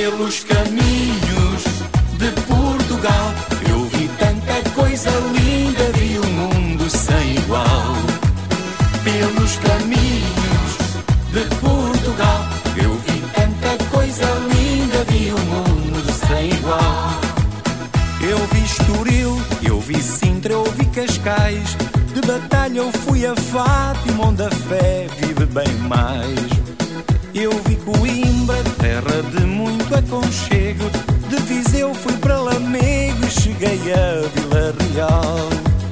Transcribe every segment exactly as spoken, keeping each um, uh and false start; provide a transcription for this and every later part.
Pelos caminhos de Portugal eu vi tanta coisa linda, vi um mundo sem igual. Pelos caminhos de Portugal eu vi tanta coisa linda, vi um mundo sem igual. Eu vi Estoril, eu vi Sintra, eu vi Cascais. De Batalha eu fui a Fátima, onde a fé vive bem mais. Eu vi Coimbra, terra de muito aconchego. De Viseu fui para Lamego e cheguei a Vila Real.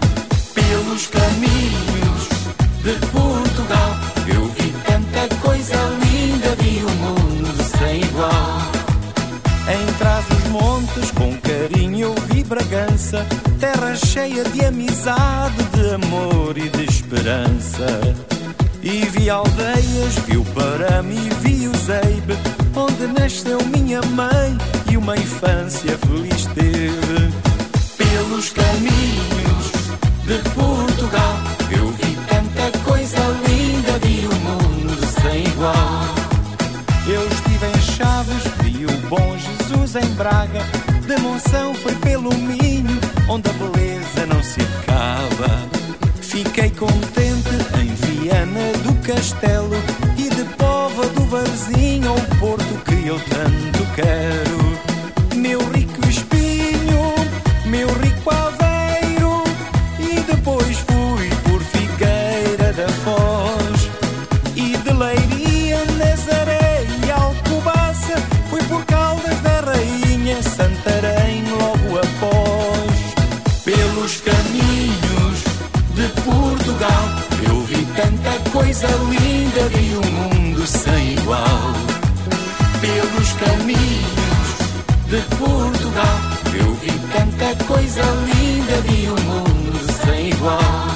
Pelos caminhos de Portugal eu vi tanta coisa linda, vi um mundo sem igual. Em Trás-os-Montes com carinho eu vi Bragança, terra cheia de amizade, de amor e de esperança. E vi aldeias, vi o Parame e vi o Zeibe, onde nasceu minha mãe e uma infância feliz teve. Pelos caminhos de Portugal eu vi tanta coisa linda, vi o mundo sem igual. Eu estive em Chaves, vi o Bom Jesus em Braga. De Monção foi pelo Minho, onde a beleza não se acaba. Fiquei contente em Viana do Castelo e de Póvoa do Varzim, ao Porto que eu tanto quero. Meu rico Espinho, meu rico Aveiro, e depois fui por Figueira da Foz. E de Leiria, Nazaré e Alcobaça, fui por Caldas da Rainha, Santarém logo após. Pelos caminhos de Portugal eu vi tanta coisa linda, vi um mundo sem igual. Pelos caminhos de Portugal eu vi tanta coisa linda, vi um mundo sem igual.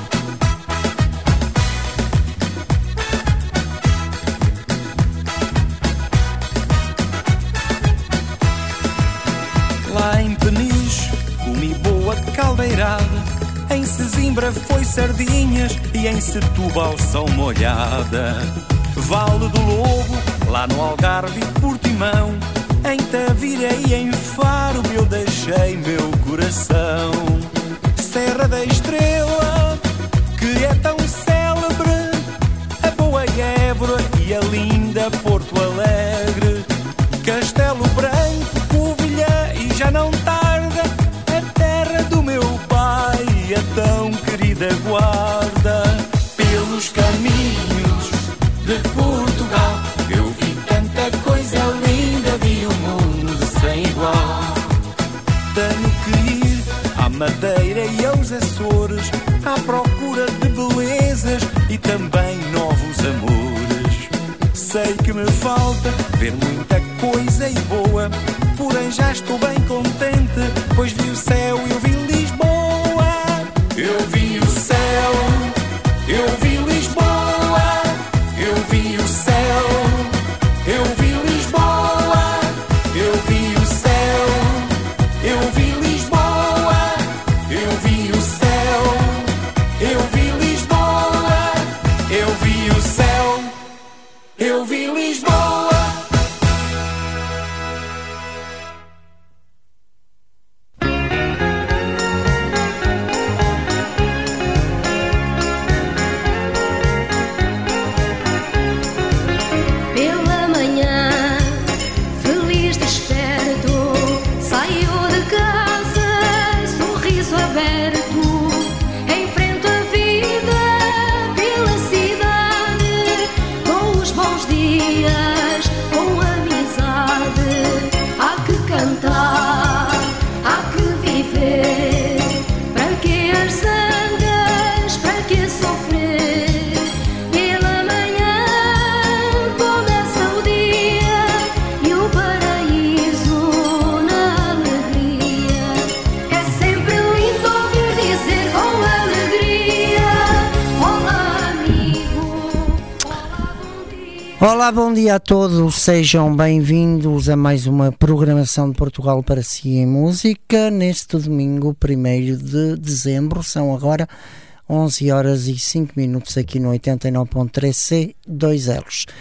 Lá em Peniche comi boa caldeirada, em Sesimbra foi sardinhas e em Setúbal são molhada. Vale do Lobo, lá no Algarve e Portimão, em Tavira e em Faro eu deixei meu coração. Serra da Estrela, que é tão célebre, a boa Évora e a linda Porto Alegre. Castelo Branco, Covilhã e já não tarda, a terra do meu pai, a tão querida Guarda. Pelos caminhos de Portugal eu vi tanta coisa linda, vi um mundo sem igual. Tenho que ir à Madeira e aos Açores, à procura de belezas e também novos amores. Sei que me falta ver muita coisa e boa, porém já estou bem contente, pois vi o céu e eu vi Lisboa. Eu vi o céu, eu vi Lisboa, eu vi o céu, eu vi Lisboa, eu vi o céu, eu vi Lisboa, eu vi o céu, eu vi Lisboa, eu vi o céu, eu vi Lisboa. Olá, bom dia a todos, sejam bem-vindos a mais uma programação de Portugal para si em música, neste domingo, primeiro de dezembro, são agora onze horas e cinco minutos aqui no oitenta e nove ponto três C dois L's.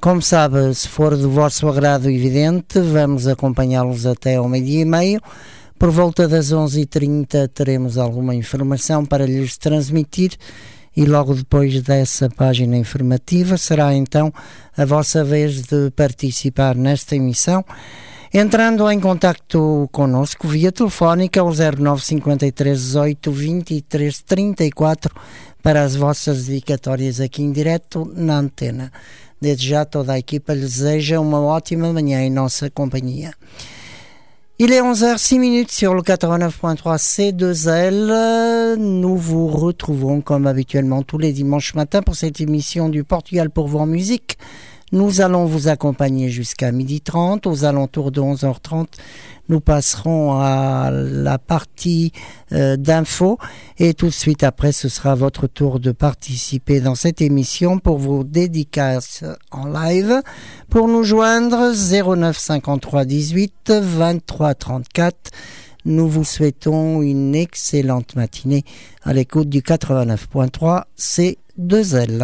Como sabe, se for do vosso agrado evidente, vamos acompanhá-los até ao meio-dia e meio. Por volta das onze e trinta teremos alguma informação para lhes transmitir e logo depois dessa página informativa será então a vossa vez de participar nesta emissão, entrando em contacto connosco via telefónica ao zero nove cinco três dezoito vinte e três trinta e quatro para as vossas dedicatórias aqui em direto na antena. Desde já toda a equipa lhe deseja uma ótima manhã em nossa companhia. Il est onze heures six minutes sur le quatre-vingt-neuf point trois C deux L. Nous vous retrouvons comme habituellement tous les dimanches matins pour cette émission du Portugal pour vous en musique. Nous allons vous accompagner jusqu'à midi trente. Aux alentours de onze heures trente, nous passerons à la partie euh, d'infos. Et tout de suite après, ce sera votre tour de participer dans cette émission pour vos dédicaces en live. Pour nous joindre, zéro neuf cinquante-trois dix-huit vingt-trois trente-quatre. Nous vous souhaitons une excellente matinée à l'écoute du quatre-vingt-neuf point trois C deux L.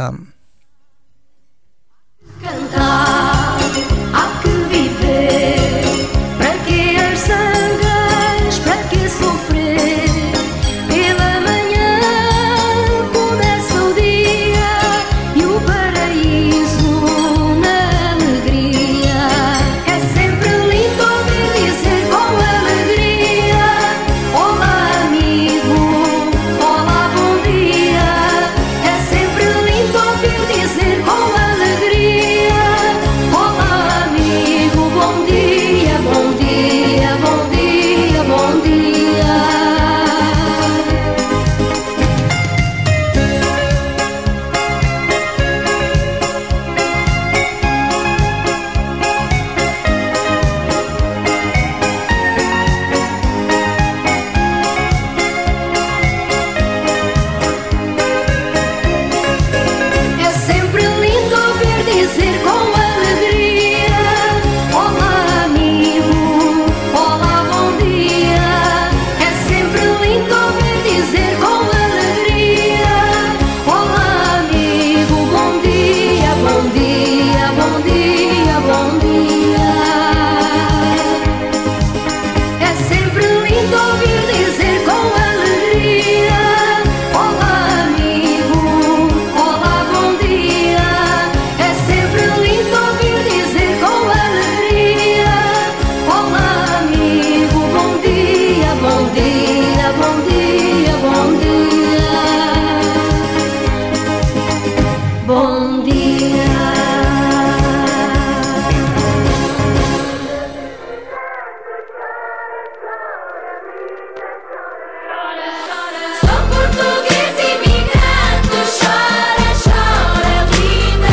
Cantar, há que viver. Para que as sangas, para que sofrer? Pela manhã começa o dia e o paraíso na alegria. É sempre lindo ouvir dizer com alegria: olá amigo, olá bom dia. É sempre lindo ouvir dizer com alegria: olá amigo, bom dia, bom dia, bom dia, bom dia. É sempre lindo ouvir dizer com alegria: olá amigo, olá bom dia. É sempre lindo ouvir dizer com alegria: olá amigo, bom dia, bom dia, bom dia, bom dia. É sempre lindo ouvir dizer com alegria: olá amigo, olá bom dia. É sempre lindo ouvir dizer com alegria: olá amigo, bom dia, bom dia, bom dia, bom dia. Bom dia. Sou português imigrante, chora, chora, linda,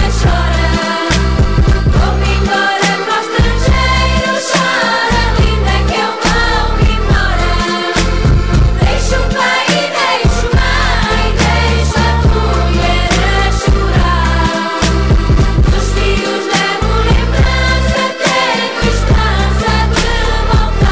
chora. Vou-me embora para o estrangeiro, chora, linda, que eu vou embora. Deixa o pai, deixa a mãe, deixa a mulher a chorar. Dos filhos levo lembrança, tenho esperança de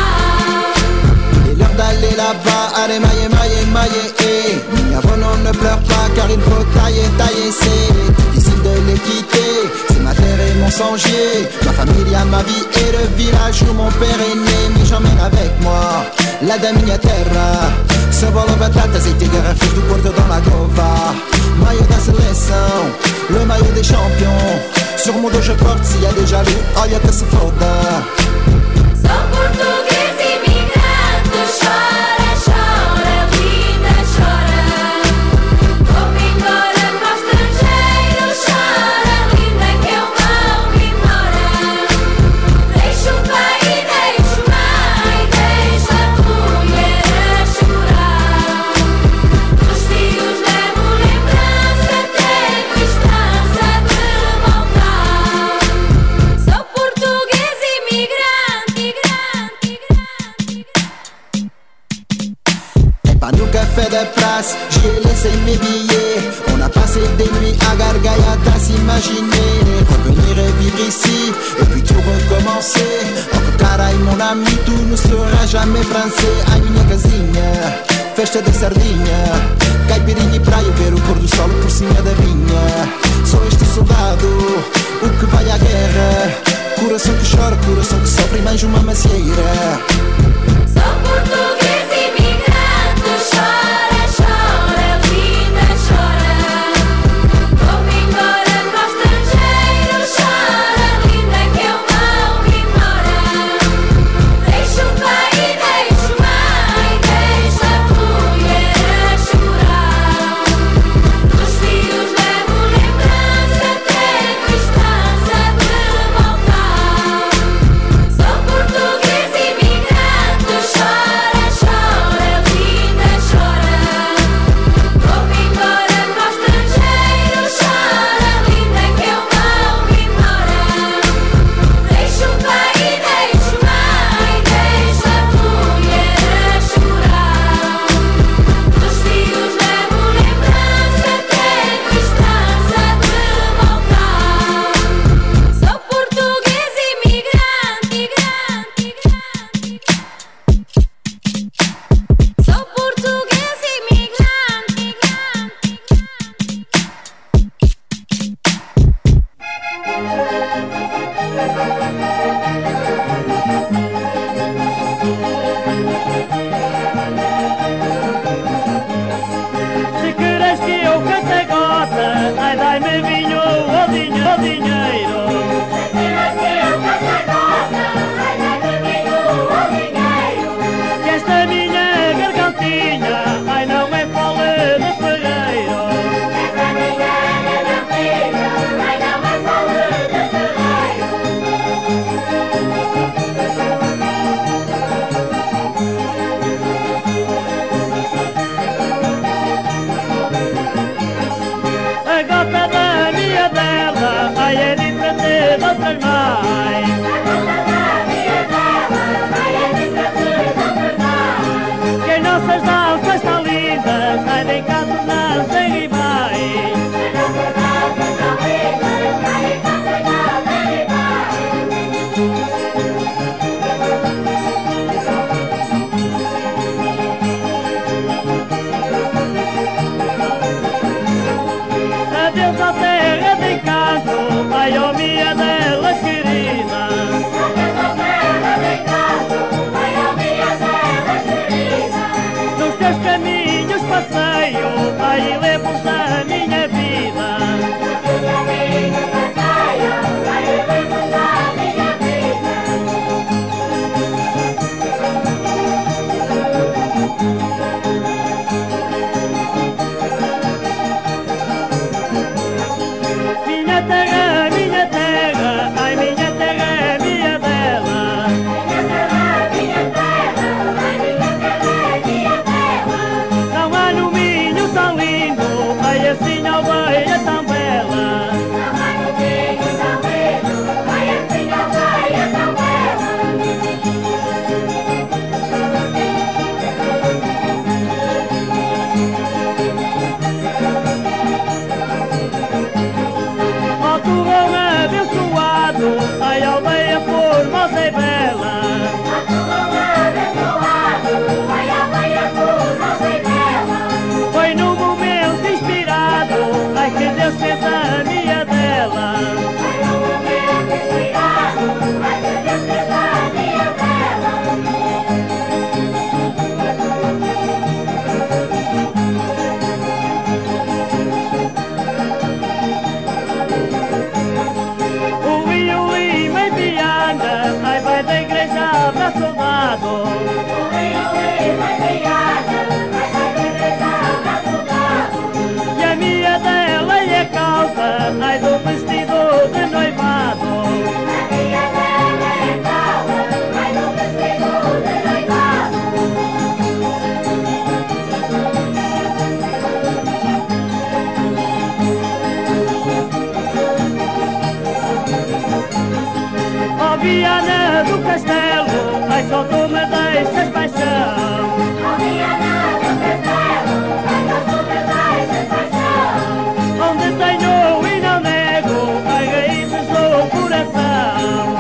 voltar. Il est l'heure d'aller là-bas, allez mailler, mailler, mailler, eh. Minha avó non ne pleure pas car il faut tailler, tailler, c'est difficile de les quitter. C'est ma terre et mon songier, ma famille, ma vie et le village où mon père est né. Mais j'emmène avec moi la da minha terra. Cebola, batata, azeite, garrafas do Porto dans la Gova. Maillot da seleção, le maillot des champions. Sur mon dos je porte s'il y a des jaloux, olha que se foda. Sou português imigrante, chora, chora, linda, chora. Vou-me embora para o estrangeiro, chora, linda, que eu vou embora. Deixa o pai, deixa a mãe, deixa a mulher a chorar. Dos filhos levo lembrança, tenho esperança de voltar. Sou português imigrante, imigrante, imigrante. Et pas nous café de place, j'y ai laissé mes billets. On a passé des nuits à Gargaiada, s'imaginer revenir et vivre ici, et puis tout recommencer. Oh carai mon ami, tout ne sera jamais français. Ai minha casinha, festa de sardinha, caipirinha e praia, ver o pôr do sol por cima da vinha. Sou este soldado o que vai à guerra. Coração que chora, coração que sofre e manja uma macieira. Sou português imigrante, chora, chora, vida chora. Vou embora para o estrangeiro, chora, linda que eu mal me embora. Deixa o pai, deixa a mãe, deixa a mulher a chorar. Dos filhos levo lembrança, tenho esperança de voltar. Sou português imigrante, chora, chora, vida chora. Vou embora para o estrangeiro, chora, linda que eu mal me embora. Deixa o pai, deixa a mãe, deixa a mulher a chorar. Dos filhos levo lembrança, tenho esperança de voltar. Sou português imigrante, imigrante, imigrante. Sou português imigrante, Se queres que eu cante a gota, ai dai-me vinho ou dinhe- ou dinheiro. Se queres que eu cante a gota, ai dai-me vinho ou dinheiro. Que esta minha gargantinha, ai não é fole de ferreiro. Esta minha gargantinha, ai não é fole de ferreiro. A gota da minha dela, ai é diferente de outras mais. Que as nossas danças estão lindas, ai nem canto não tem rivais. Adeus à terra de encanto, ai ó minha dela querida. Nos teus caminhos passeio, ai levo-os da minha vida. Minha terra, minha terra, ai minha terra, minha dela. Não há no Minho tão lindo, ai assim aldeia tão bela. Ó turrão abençoado, ai aldeia formosa e bela. Foi num momento inspirado, ai que Deus fez a minha dela. O Rio Lima e Viana, ai vai da igreja para soldado. E a minha dela é a causa, ai do vestido de noivado. Ó Viana do Castelo, ai só tu me deixas paixão. Onde tenho e não nego, ai raízes do coração.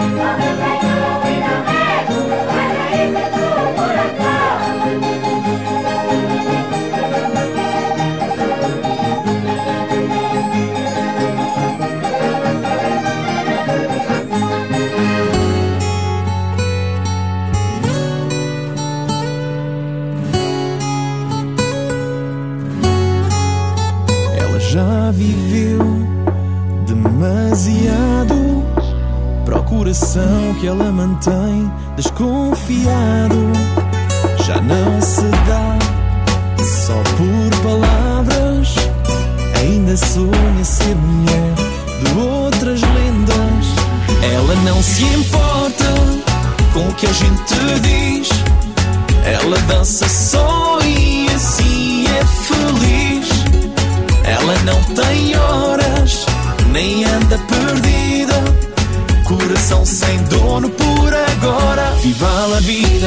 coração que ela mantém desconfiado já não se dá. Só por palavras ainda sonha ser mulher de outras lendas. Ela não se importa com o que a gente diz. Ela dança só e assim é feliz. Ela não tem horas, nem anda perdida. Coração sem dono por agora. Viva a vida,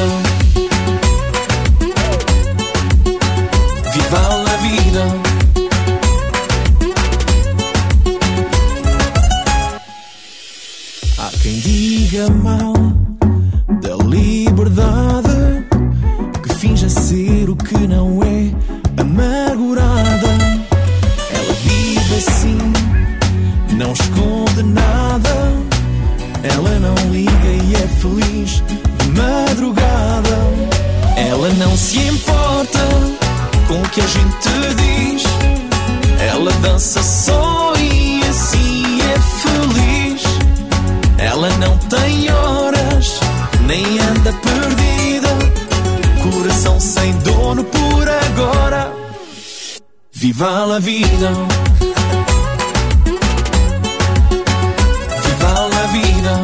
viva a vida. Há quem diga mal da liberdade, que finja ser o que não é, amargurada. Ela vive assim, não esconde nada. Ela não liga e é feliz de madrugada. Ela não se importa com o que a gente diz. Ela dança só e assim é feliz. Ela não tem horas, nem anda perdida. Coração sem dono por agora. Viva a vida, viva a vida.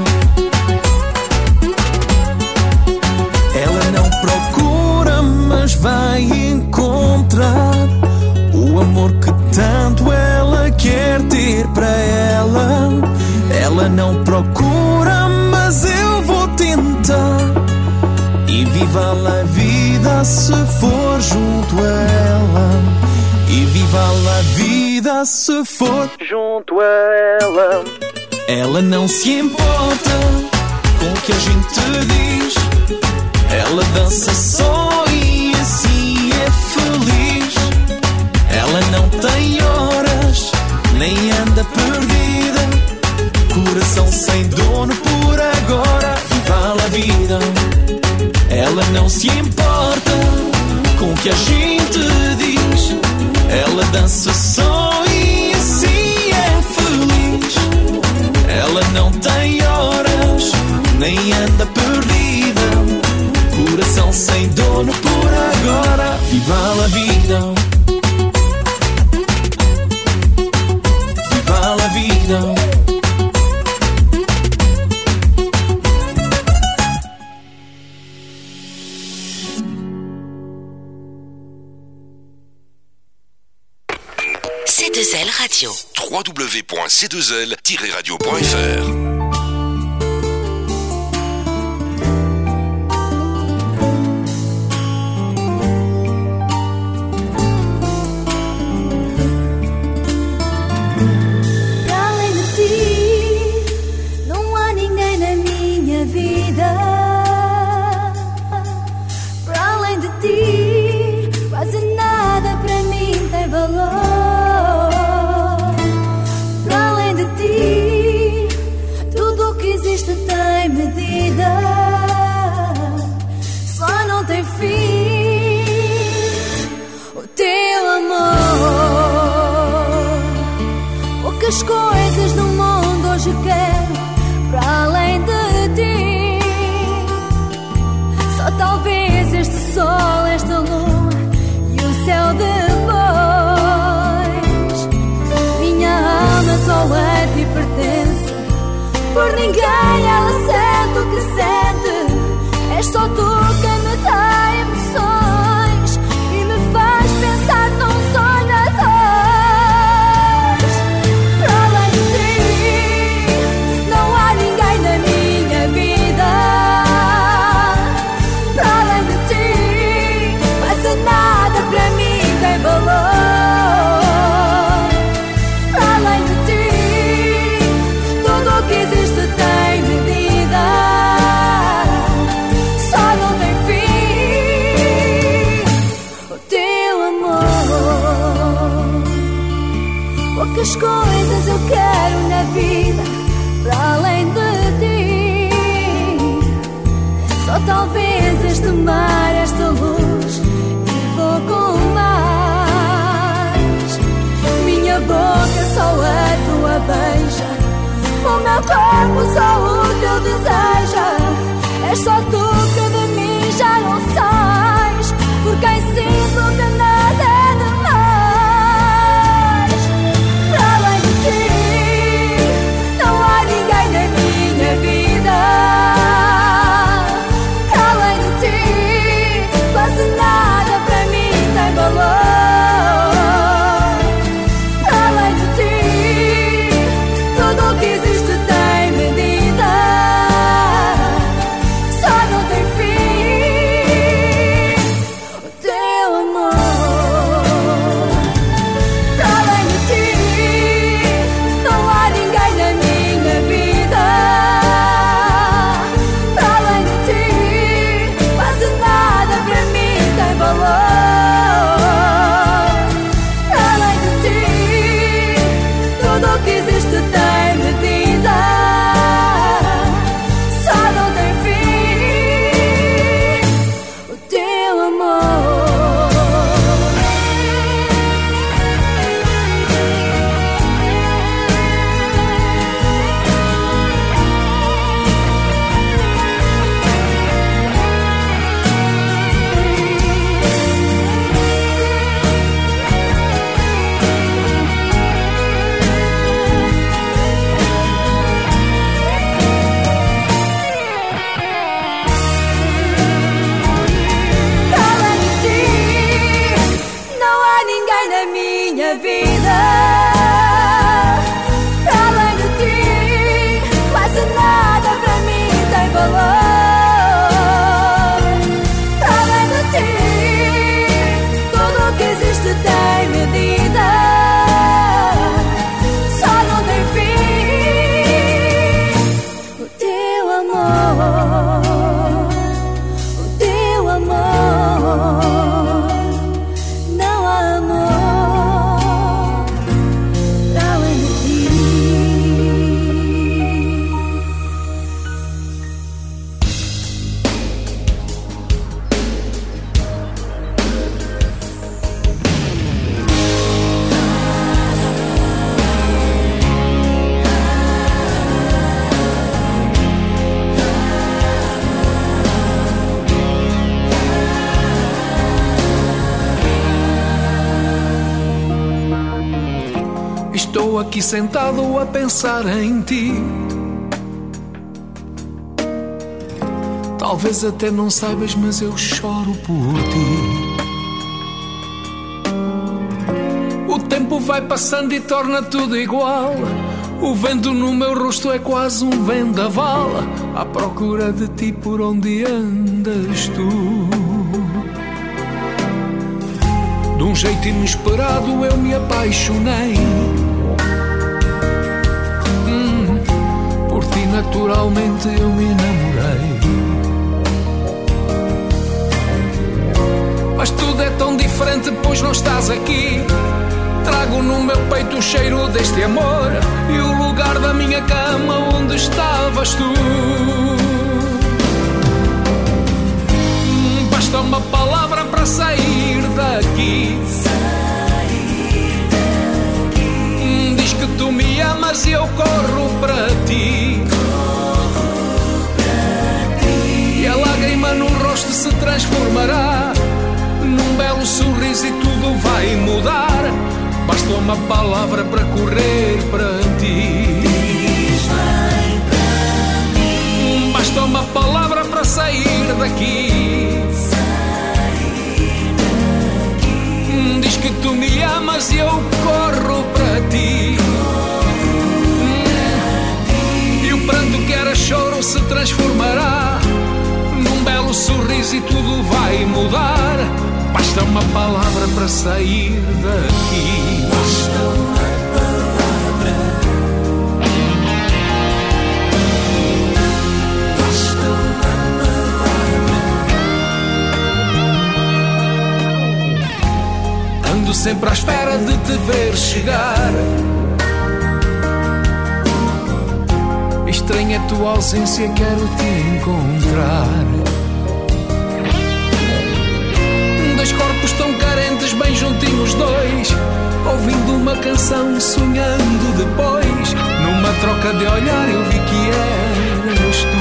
Ela não procura, mas vai encontrar o amor que tanto ela quer ter para ela. Ela não procura, mas eu vou tentar. E viva a vida se for junto a ela. E viva a vida se for junto a ela. Ela não se importa com o que a gente diz. Ela dança só e assim é feliz. Ela não tem horas, nem anda perdida. Coração sem dono por agora. Viva a vida. Ela não se importa com o que a gente diz. Ela dança só e assim é feliz. Ela não tem horas, nem anda perdida. Coração sem dono por agora. Viva a vida, viva a vida. C deux L Radio. w w w point c deux l tiret radio point f r. As coisas no mundo hoje quero para além de ti. Só talvez este sol, esta lua e o céu depois. Minha alma só a ti pertence. Por ninguém ela sente o que sente. És só tu quem me dá emoções e me faz pensar num sonho a dois. Poucas coisas eu quero na vida para além de ti. Só talvez este mar, esta luz e pouco mais. boca só a tua beija, o meu corpo só o teu eu deseja. És só tu que de mim já não sais, por quem sinto que nada é demais. Para além de ti não há ninguém na minha vida. Para além de ti quase nada para mim tem valor. Para além de ti tudo o que existe tem medida, só não tem fim. O teu amor. Para além de ti não há ninguém na minha vida. Para além de ti quase nada para mim tem valor. Para além de ti tudo o que existe tem medida, só não tem fim. O teu amor. Para além de ti não há ninguém na minha vida. Para além de ti quase nada para mim tem valor. Para além de ti tudo o que existe tem medida, só não tem fim. O teu amor. O teu amor. Não há amor para além de ti. Estou aqui sentado a pensar em ti. Talvez até não saibas, mas eu choro por ti. O tempo vai passando e torna tudo igual. O vento no meu rosto é quase um vendaval, à procura de ti por onde andas tu. De um jeito inesperado eu me apaixonei. Hum, por ti naturalmente eu me enamorei. Mas tudo é tão diferente, pois não estás aqui. Trago no meu peito o cheiro deste amor e o lugar da minha cama onde estavas tu. Hum, basta uma palavra para sair daqui. Sair daqui. Hum, diz que tu me amas e eu corro para ti. Corro para ti. E a lágrima no rosto se transformará num belo sorriso e tudo vai mudar. Basta uma palavra para correr para ti. Diz vem para mim. Basta uma palavra para sair daqui. Sair daqui. Diz que tu me amas e eu corro para ti. Corro para ti. E o pranto que era choro se transformará num belo sorriso e tudo vai mudar. Basta uma palavra para sair daqui. Basta uma palavra. Basta uma palavra. Ando sempre à espera de te ver chegar. Estranha a tua ausência, quero te encontrar. Dois corpos tão carentes, bem juntinhos dois, ouvindo uma canção, sonhando depois. Numa troca de olhar eu vi que eras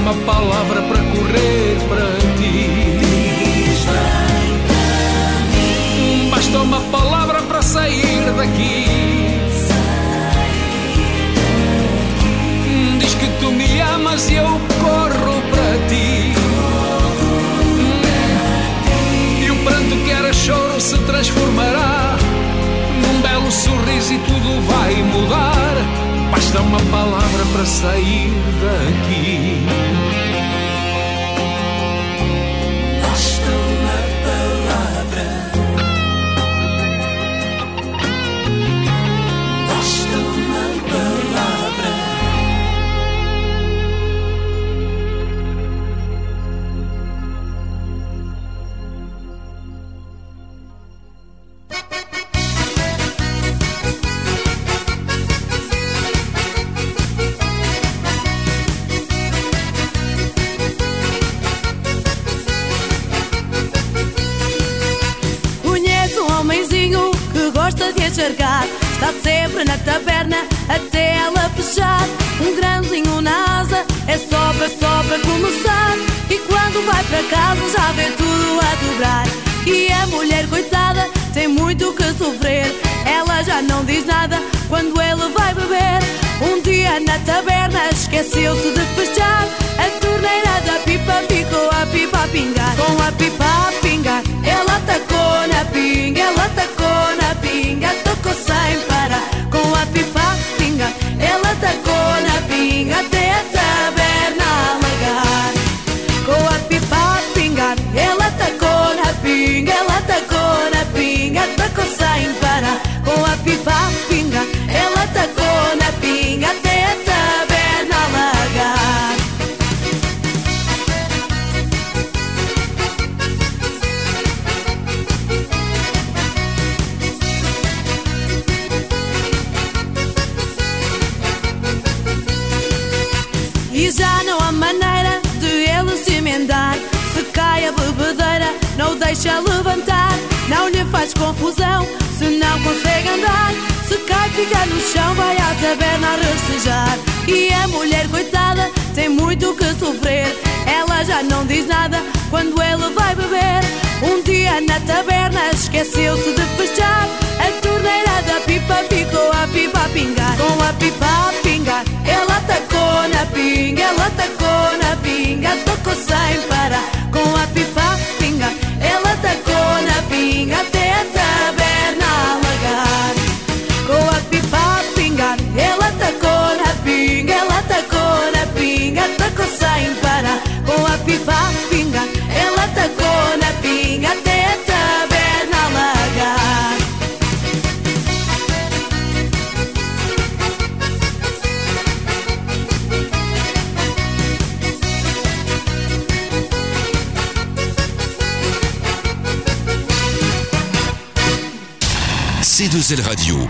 uma palavra para correr para ti. Basta uma palavra para sair daqui. Diz que tu me amas e eu corro para ti. E o pranto que era choro se transformará num belo sorriso e tudo vai mudar. Basta uma palavra para sair daqui. Basta uma palavra. Basta uma palavra. Gosta de encharcar, está sempre na taberna até ela fechar. Um grãozinho na asa é só para, só para começar. E quando vai para casa já vê tudo a dobrar. E a mulher coitada tem muito que sofrer. Ela já não diz nada quando ele vai beber. Um dia na taberna esqueceu-se de fechar. A torneira da pipa ficou a pipa a pingar. Com a pipa a pingar, ela tacou na pinga. Ela tacou na pinga, tocou sem parar. Com a pipa a pingar, ela tacou na pinga até a taberna alagar. Com a pipa a pingar, ela tacou na pinga. Ela tacou na pinga, tocou sem parar. Com a pipa a pingar, ela tacou na pinga até a taberna alagar. E já não há maneira de ele se emendar. Se cai a bebedeira, não o deixa levantar. Não lhe faz confusão, se não consegue andar. Se cai, fica no chão, vai à taberna a recejar. E a mulher coitada tem muito que sofrer. Ela já não diz nada quando ele vai beber. Um dia na taberna esqueceu-se de fechar. A torneira da pipa ficou a pipa a pingar. Com a pipa a pingar, ela tacou na pinga. Ela tacou na pinga, tocou sem parar. Com a pipa a pingar, ela tacou na pinga até a taberna alagar. Com a pipa a pingar, ela tacou na pinga. Ela tacou na pinga, tocou sem parar. Com a pipa a pingar, ela tacou na pinga até a taberna alagar. C deux L Radio.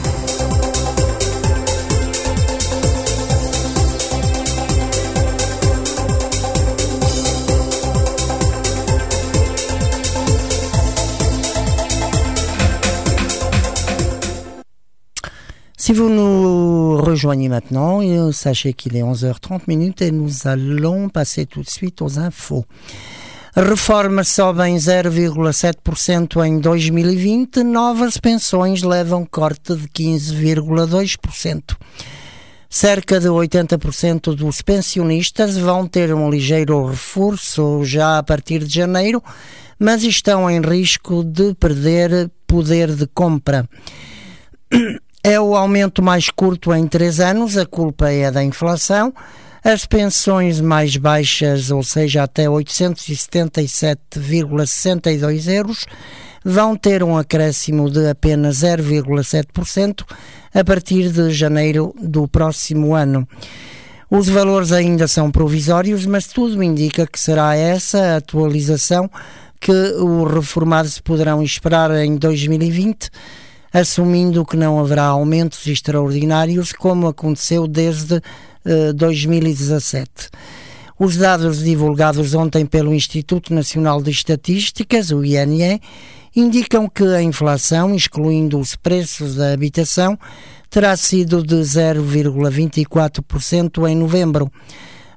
Si vous nous rejoignez maintenant, sachez qu'il est onze heures trente et nous allons passer tout de suite aux infos. Reforma sobe em zero vírgula sete por cento em dois mil e vinte, novas pensões levam corte de quinze vírgula dois por cento. Cerca de oitenta por cento dos pensionistas vão ter um ligeiro reforço já a partir de janeiro, mas estão em risco de perder poder de compra. É o aumento mais curto em três anos, a culpa é da inflação. As pensões mais baixas, ou seja, até oitocentos e setenta e sete vírgula sessenta e dois euros, vão ter um acréscimo de apenas zero vírgula sete por cento a partir de janeiro do próximo ano. Os valores ainda são provisórios, mas tudo indica que será essa a atualização que os reformados poderão esperar em dois mil e vinte, assumindo que não haverá aumentos extraordinários como aconteceu desde uh, dois mil e dezassete. Os dados divulgados ontem pelo Instituto Nacional de Estatísticas, o I N E, indicam que a inflação, excluindo os preços da habitação, terá sido de zero vírgula vinte e quatro por cento em novembro.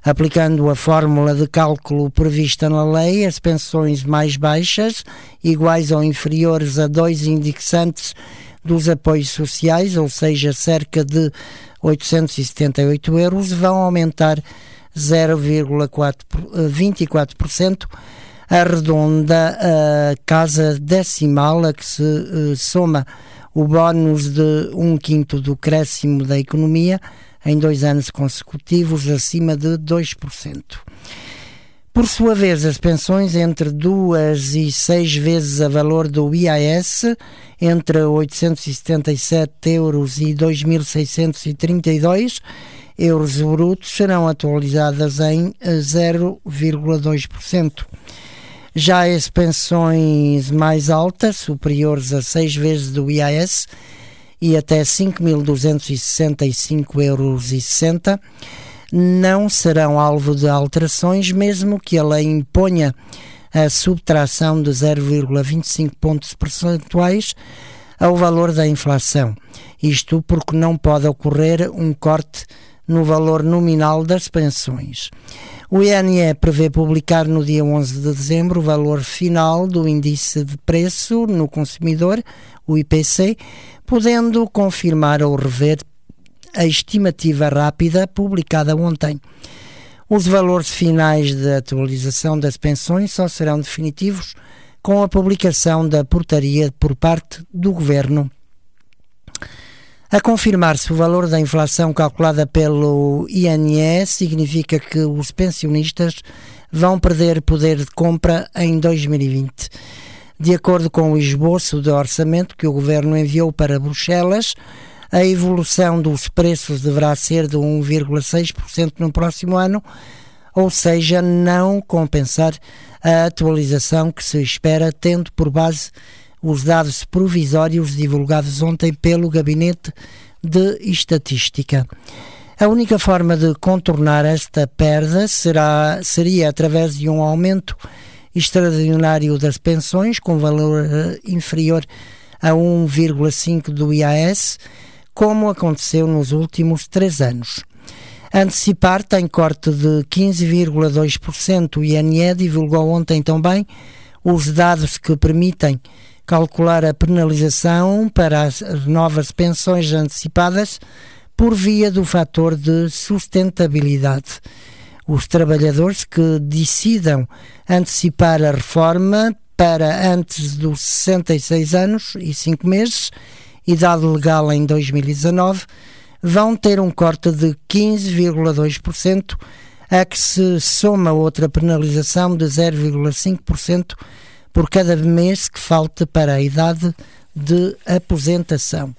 Aplicando a fórmula de cálculo prevista na lei, as pensões mais baixas, iguais ou inferiores a dois indexantes dos apoios sociais, ou seja, cerca de oitocentos e setenta e oito euros, vão aumentar zero vírgula vinte e quatro por cento, arredonda a casa decimal a que se uh, soma o bónus de um quinto do crescimento da economia em dois anos consecutivos acima de dois por cento. Por sua vez, as pensões entre duas e seis vezes a valor do I A S, entre oitocentos e setenta e sete euros e dois mil seiscentos e trinta e dois euros brutos, serão atualizadas em zero vírgula dois por cento. Já as pensões mais altas, superiores a seis vezes do I A S e até cinco mil duzentos e sessenta e cinco euros e sessenta, não serão alvo de alterações, mesmo que a lei imponha a subtração de zero vírgula vinte e cinco pontos percentuais ao valor da inflação. Isto porque não pode ocorrer um corte no valor nominal das pensões. O I N E prevê publicar no dia onze de dezembro o valor final do índice de preço no consumidor, o I P C, podendo confirmar ou rever a estimativa rápida publicada ontem. Os valores finais de atualização das pensões só serão definitivos com a publicação da portaria por parte do Governo. A confirmar-se o valor da inflação calculada pelo I N E, significa que os pensionistas vão perder poder de compra em dois mil e vinte. De acordo com o esboço de orçamento que o Governo enviou para Bruxelas, a evolução dos preços deverá ser de um vírgula seis por cento no próximo ano, ou seja, não compensar a atualização que se espera, tendo por base os dados provisórios divulgados ontem pelo Gabinete de Estatística. A única forma de contornar esta perda será, seria através de um aumento extraordinário das pensões, com valor uh, inferior a um vírgula cinco por cento do I A S, como aconteceu nos últimos três anos. Antecipar tem corte de quinze vírgula dois por cento. O I N E divulgou ontem também os dados que permitem calcular a penalização para as novas pensões antecipadas por via do fator de sustentabilidade. Os trabalhadores que decidam antecipar a reforma para antes dos sessenta e seis anos e cinco meses, idade legal em dois mil e dezanove, vão ter um corte de quinze vírgula dois por cento, a que se soma outra penalização de zero vírgula cinco por cento por cada mês que falte para a idade de aposentação.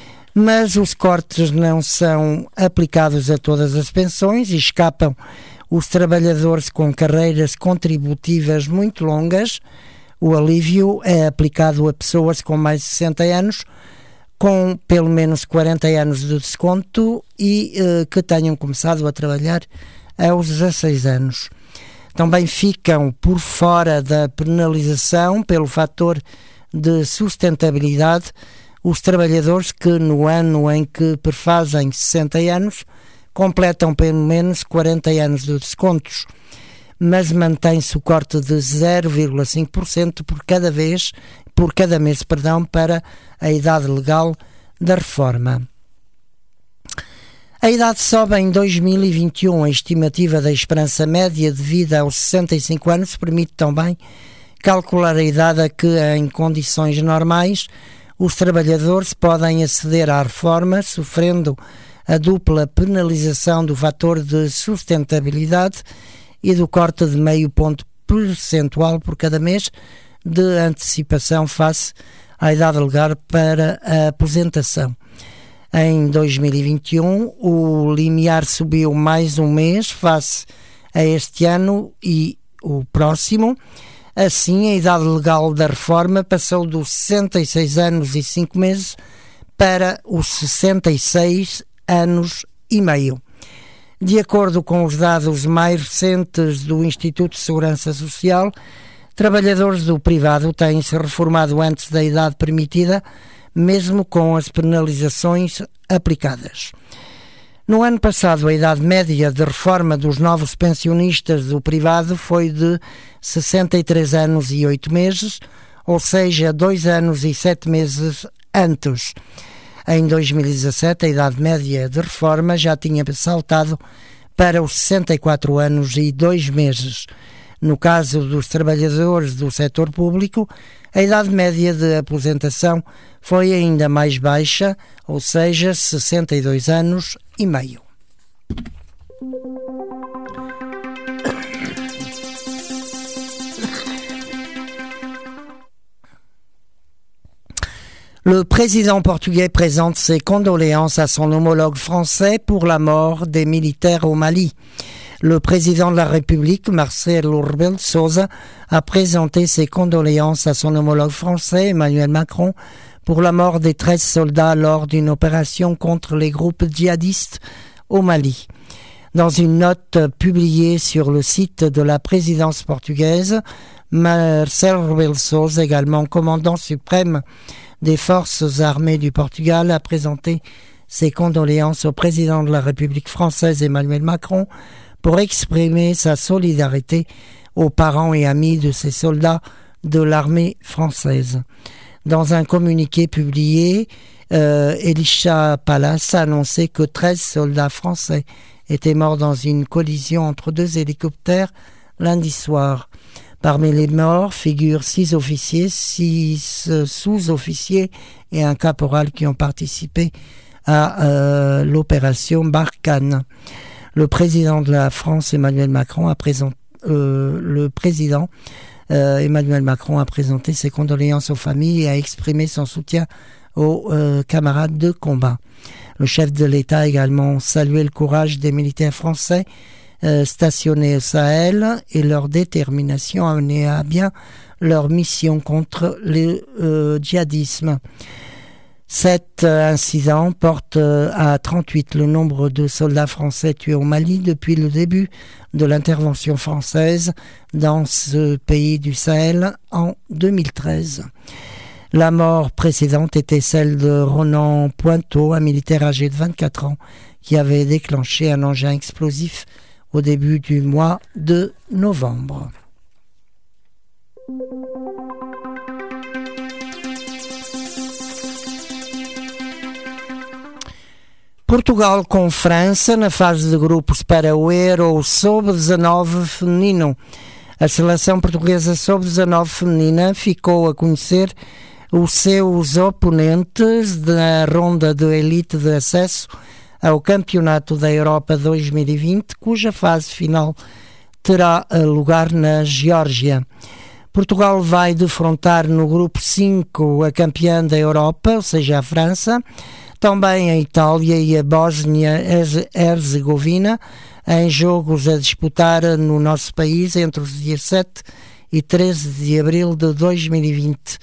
Mas os cortes não são aplicados a todas as pensões e escapam os trabalhadores com carreiras contributivas muito longas. O alívio é aplicado a pessoas com mais de sessenta anos, com pelo menos quarenta anos de desconto e eh, que tenham começado a trabalhar aos dezasseis anos. Também ficam por fora da penalização pelo fator de sustentabilidade os trabalhadores que no ano em que perfazem sessenta anos completam pelo menos quarenta anos de descontos, mas mantém-se o corte de zero vírgula cinco por cento por cada vez, por cada mês, perdão, para a idade legal da reforma. A idade sobe em dois mil e vinte e um. A estimativa da esperança média de vida aos sessenta e cinco anos permite também calcular a idade a que, em condições normais, os trabalhadores podem aceder à reforma, sofrendo a dupla penalização do fator de sustentabilidade e do corte de meio ponto percentual por cada mês de antecipação face à idade legal para a aposentação. Em dois mil e vinte e um, o limiar subiu mais um mês face a este ano e o próximo. Assim, a idade legal da reforma passou dos sessenta e seis anos e cinco meses para os sessenta e seis anos e meio. De acordo com os dados mais recentes do Instituto de Segurança Social, trabalhadores do privado têm-se reformado antes da idade permitida, mesmo com as penalizações aplicadas. No ano passado, a idade média de reforma dos novos pensionistas do privado foi de sessenta e três anos e oito meses, ou seja, dois anos e sete meses antes. Em dois mil e dezassete, a idade média de reforma já tinha saltado para os sessenta e quatro anos e dois meses. No caso dos trabalhadores do setor público, a idade média de aposentação foi ainda mais baixa, ou seja, sessenta e dois anos e meio. Le président portugais présente ses condoléances à son homologue français pour la mort des militaires au Mali. Le président de la République, Marcelo Rebelo de Sousa, a présenté ses condoléances à son homologue français, Emmanuel Macron, pour la mort des treize soldats lors d'une opération contre les groupes djihadistes au Mali. Dans une note publiée sur le site de la présidence portugaise, Marcelo Rebelo de Sousa, également commandant suprême des forces armées du Portugal, a présenté ses condoléances au président de la République française, Emmanuel Macron, pour exprimer sa solidarité aux parents et amis de ces soldats de l'armée française. Dans un communiqué publié, euh, Elisha Palace a annoncé que treize soldats français étaient morts dans une collision entre deux hélicoptères lundi soir. Parmi les morts figurent six officiers, six sous-officiers et un caporal qui ont participé à euh, l'opération Barkhane. Le président de la France, Emmanuel Macron, a présenté euh, le président euh, Emmanuel Macron a présenté ses condoléances aux familles et a exprimé son soutien aux euh, camarades de combat. Le chef de l'État a également salué le courage des militaires français euh, stationnés au Sahel et leur détermination à mener à bien leur mission contre le euh, djihadisme. Cet incident porte à trente-huit le nombre de soldats français tués au Mali depuis le début de l'intervention française dans ce pays du Sahel en deux mille treize. La mort précédente était celle de Ronan Pointeau, un militaire âgé de vingt-quatre ans qui avait déclenché un engin explosif au début du mois de novembre. Portugal com França na fase de grupos para o Euro sob dezanove feminino. A seleção portuguesa sob dezanove feminina ficou a conhecer os seus oponentes da ronda de elite de acesso ao Campeonato da Europa dois mil e vinte, cuja fase final terá lugar na Geórgia. Portugal vai defrontar no grupo cinco a campeã da Europa, ou seja, a França, também a Itália e a Bósnia-Herzegovina, em jogos a disputar no nosso país entre os dias sete e treze de abril de dois mil e vinte.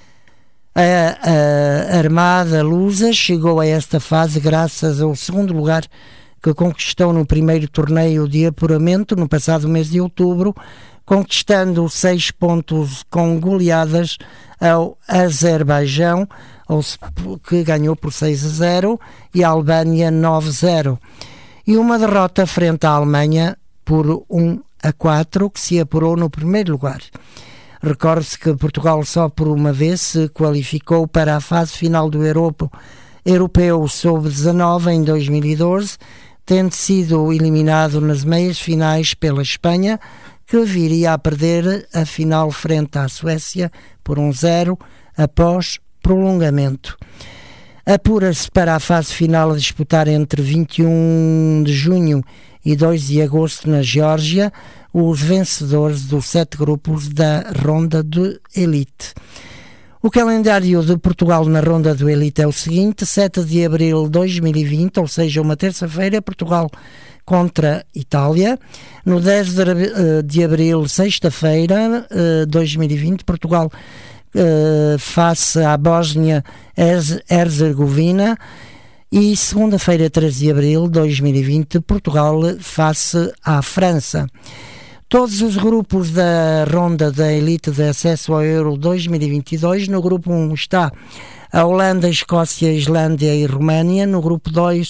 A, a Armada Lusa chegou a esta fase graças ao segundo lugar que conquistou no primeiro torneio de apuramento no passado mês de outubro, conquistando seis pontos com goleadas ao Azerbaijão, que ganhou por seis a zero, e a Albânia nove a zero. E uma derrota frente à Alemanha por um a quatro, que se apurou no primeiro lugar. Recorde-se que Portugal só por uma vez se qualificou para a fase final do Europa, Europeu sob dezanove em dois mil e doze, tendo sido eliminado nas meias finais pela Espanha, que viria a perder a final frente à Suécia por um a zero após prolongamento. Apura-se para a fase final a disputar entre vinte e um de junho e dois de agosto na Geórgia os vencedores dos sete grupos da ronda de elite. O calendário de Portugal na ronda de elite é o seguinte: sete de abril de dois mil e vinte, ou seja, uma terça-feira, Portugal contra Itália. No dez de abril, sexta-feira, dois mil e vinte, Portugal Uh, face à Bósnia-Herzegovina, e segunda-feira, treze de abril de dois mil e vinte, Portugal face à França. Todos os grupos da ronda da elite de acesso ao Euro dois mil e vinte e dois. No grupo um está a Holanda, Escócia, Islândia e Roménia. No grupo dois,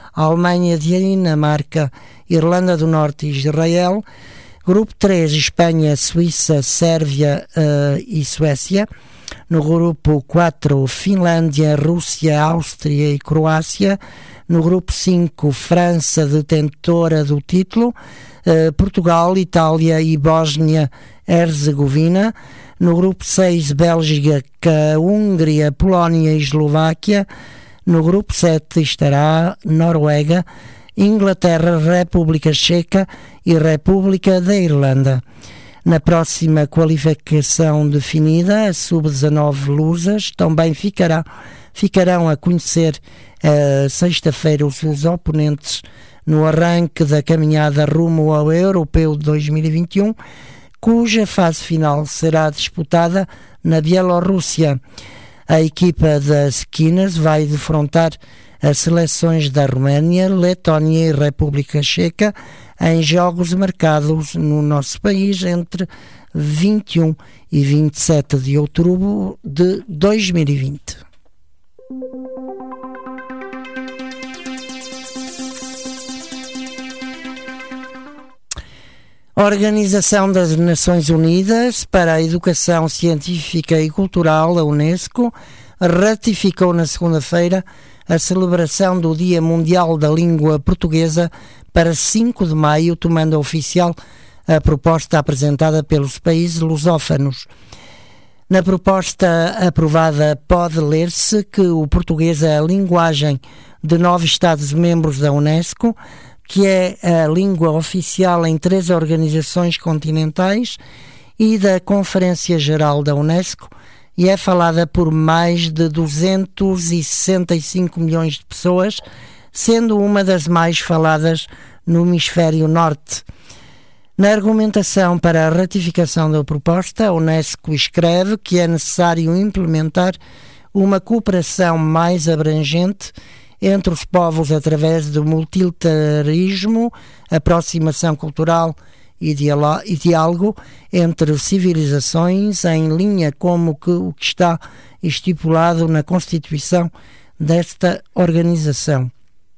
a Alemanha, Dinamarca, Irlanda do Norte e Israel. Grupo três, Espanha, Suíça, Sérvia uh, e Suécia. No grupo quatro, Finlândia, Rússia, Áustria e Croácia. No grupo cinco, França, detentora do título, uh, Portugal, Itália e Bósnia-Herzegovina. No grupo seis, Bélgica, Hungria, Polónia e Eslováquia. No grupo sete estará Noruega, Inglaterra, República Checa e República da Irlanda. Na próxima qualificação definida, a sub dezanove Lusas, também ficará, ficarão a conhecer uh, sexta-feira os seus oponentes no arranque da caminhada rumo ao Europeu de dois mil e vinte e um, cuja fase final será disputada na Bielorrússia. A equipa das Skinners vai defrontar as seleções da Roménia, Letónia e República Checa em jogos marcados no nosso país entre vinte e um e vinte e sete de outubro de dois mil e vinte. A Organização das Nações Unidas para a Educação Científica e Cultural, a Unesco, ratificou na segunda-feira a celebração do Dia Mundial da Língua Portuguesa para cinco de maio, tomando oficial a proposta apresentada pelos países lusófonos. Na proposta aprovada pode ler-se que o português é a linguagem de nove Estados-membros da Unesco, que é a língua oficial em três organizações continentais e da Conferência Geral da Unesco, e é falada por mais de duzentos e sessenta e cinco milhões de pessoas, sendo uma das mais faladas no hemisfério norte. Na argumentação para a ratificação da proposta, a Unesco escreve que é necessário implementar uma cooperação mais abrangente entre os povos através do multilateralismo, aproximação cultural e diálogo entre civilizações, em linha com que o que está estipulado na Constituição desta organização.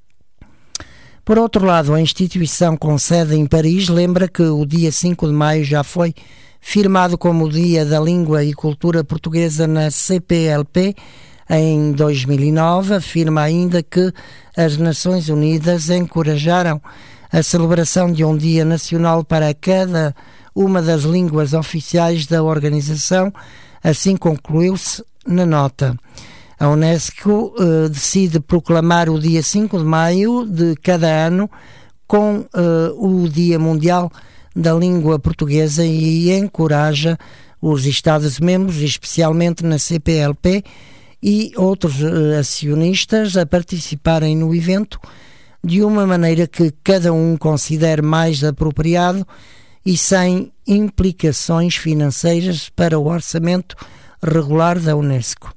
Por outro lado, a instituição com sede em Paris lembra que o dia cinco de maio já foi firmado como o Dia da Língua e Cultura Portuguesa na C P L P em dois mil e nove. Afirma ainda que as Nações Unidas encorajaram a celebração de um dia nacional para cada uma das línguas oficiais da organização. Assim concluiu-se na nota. A Unesco uh, decide proclamar o dia cinco de maio de cada ano com uh, o Dia Mundial da Língua Portuguesa e encoraja os Estados-membros, especialmente na C P L P, e outros uh, acionistas a participarem no evento de uma maneira que cada um considere mais apropriado e sem implicações financeiras para o orçamento regular da Unesco.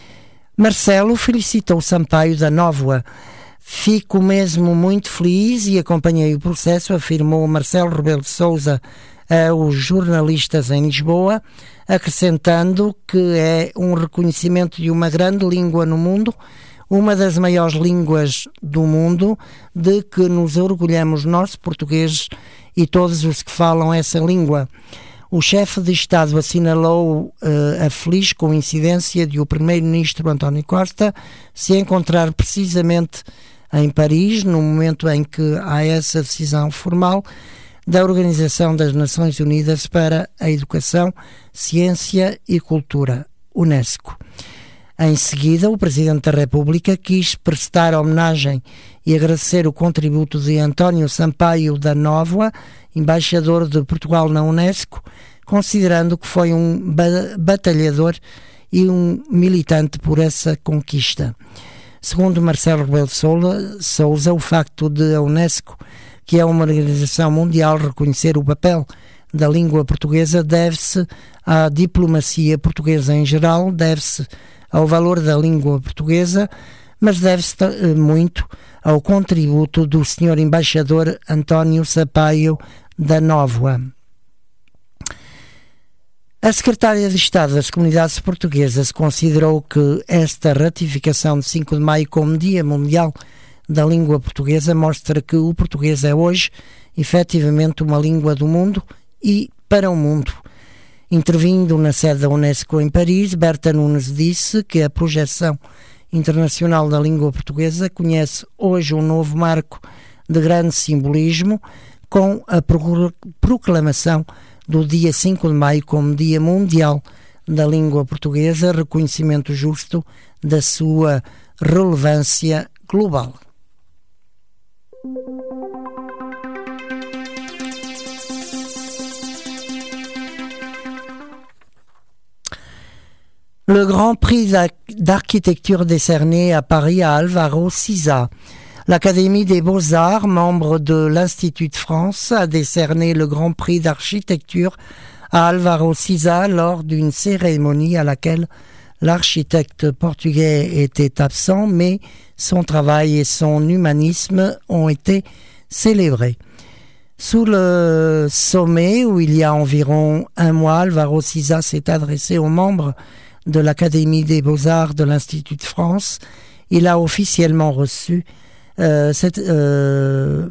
Marcelo felicitou Sampaio da Nóvoa. Fico mesmo muito feliz e acompanhei o processo, afirmou Marcelo Rebelo de Sousa aos jornalistas em Lisboa, acrescentando que é um reconhecimento de uma grande língua no mundo, uma das maiores línguas do mundo, de que nos orgulhamos nós, portugueses, e todos os que falam essa língua. O chefe de Estado assinalou uh, a feliz coincidência de o primeiro-ministro António Costa se encontrar precisamente em Paris, no momento em que há essa decisão formal da Organização das Nações Unidas para a Educação, Ciência e Cultura, Unesco. Em seguida, o Presidente da República quis prestar homenagem e agradecer o contributo de António Sampaio da Nóvoa, embaixador de Portugal na Unesco, considerando que foi um batalhador e um militante por essa conquista. Segundo Marcelo Rebelo de Sousa, o facto de a Unesco, que é uma organização mundial, reconhecer o papel da língua portuguesa deve-se à diplomacia portuguesa em geral, deve-se ao valor da língua portuguesa, mas deve-se muito ao contributo do senhor embaixador António Sampaio da Nóvoa. A secretária de Estado das Comunidades Portuguesas considerou que esta ratificação de cinco de maio como Dia Mundial da língua portuguesa mostra que o português é hoje efetivamente uma língua do mundo e para o mundo. Intervindo na sede da Unesco em Paris, Berta Nunes disse que a projeção internacional da língua portuguesa conhece hoje um novo marco de grande simbolismo com a proclamação do dia cinco de maio como Dia Mundial da Língua Portuguesa, reconhecimento justo da sua relevância global. Le Grand Prix d'architecture décerné à Paris à Alvaro Siza. L'Académie des Beaux-Arts, membre de l'Institut de France, a décerné le Grand Prix d'architecture à Alvaro Siza lors d'une cérémonie à laquelle l'architecte portugais était absent, mais son travail et son humanisme ont été célébrés. Sous le sommet, où il y a environ un mois, Alvaro Siza s'est adressé aux membres de l'Académie des Beaux-Arts de l'Institut de France. Il a officiellement reçu euh, cette, euh,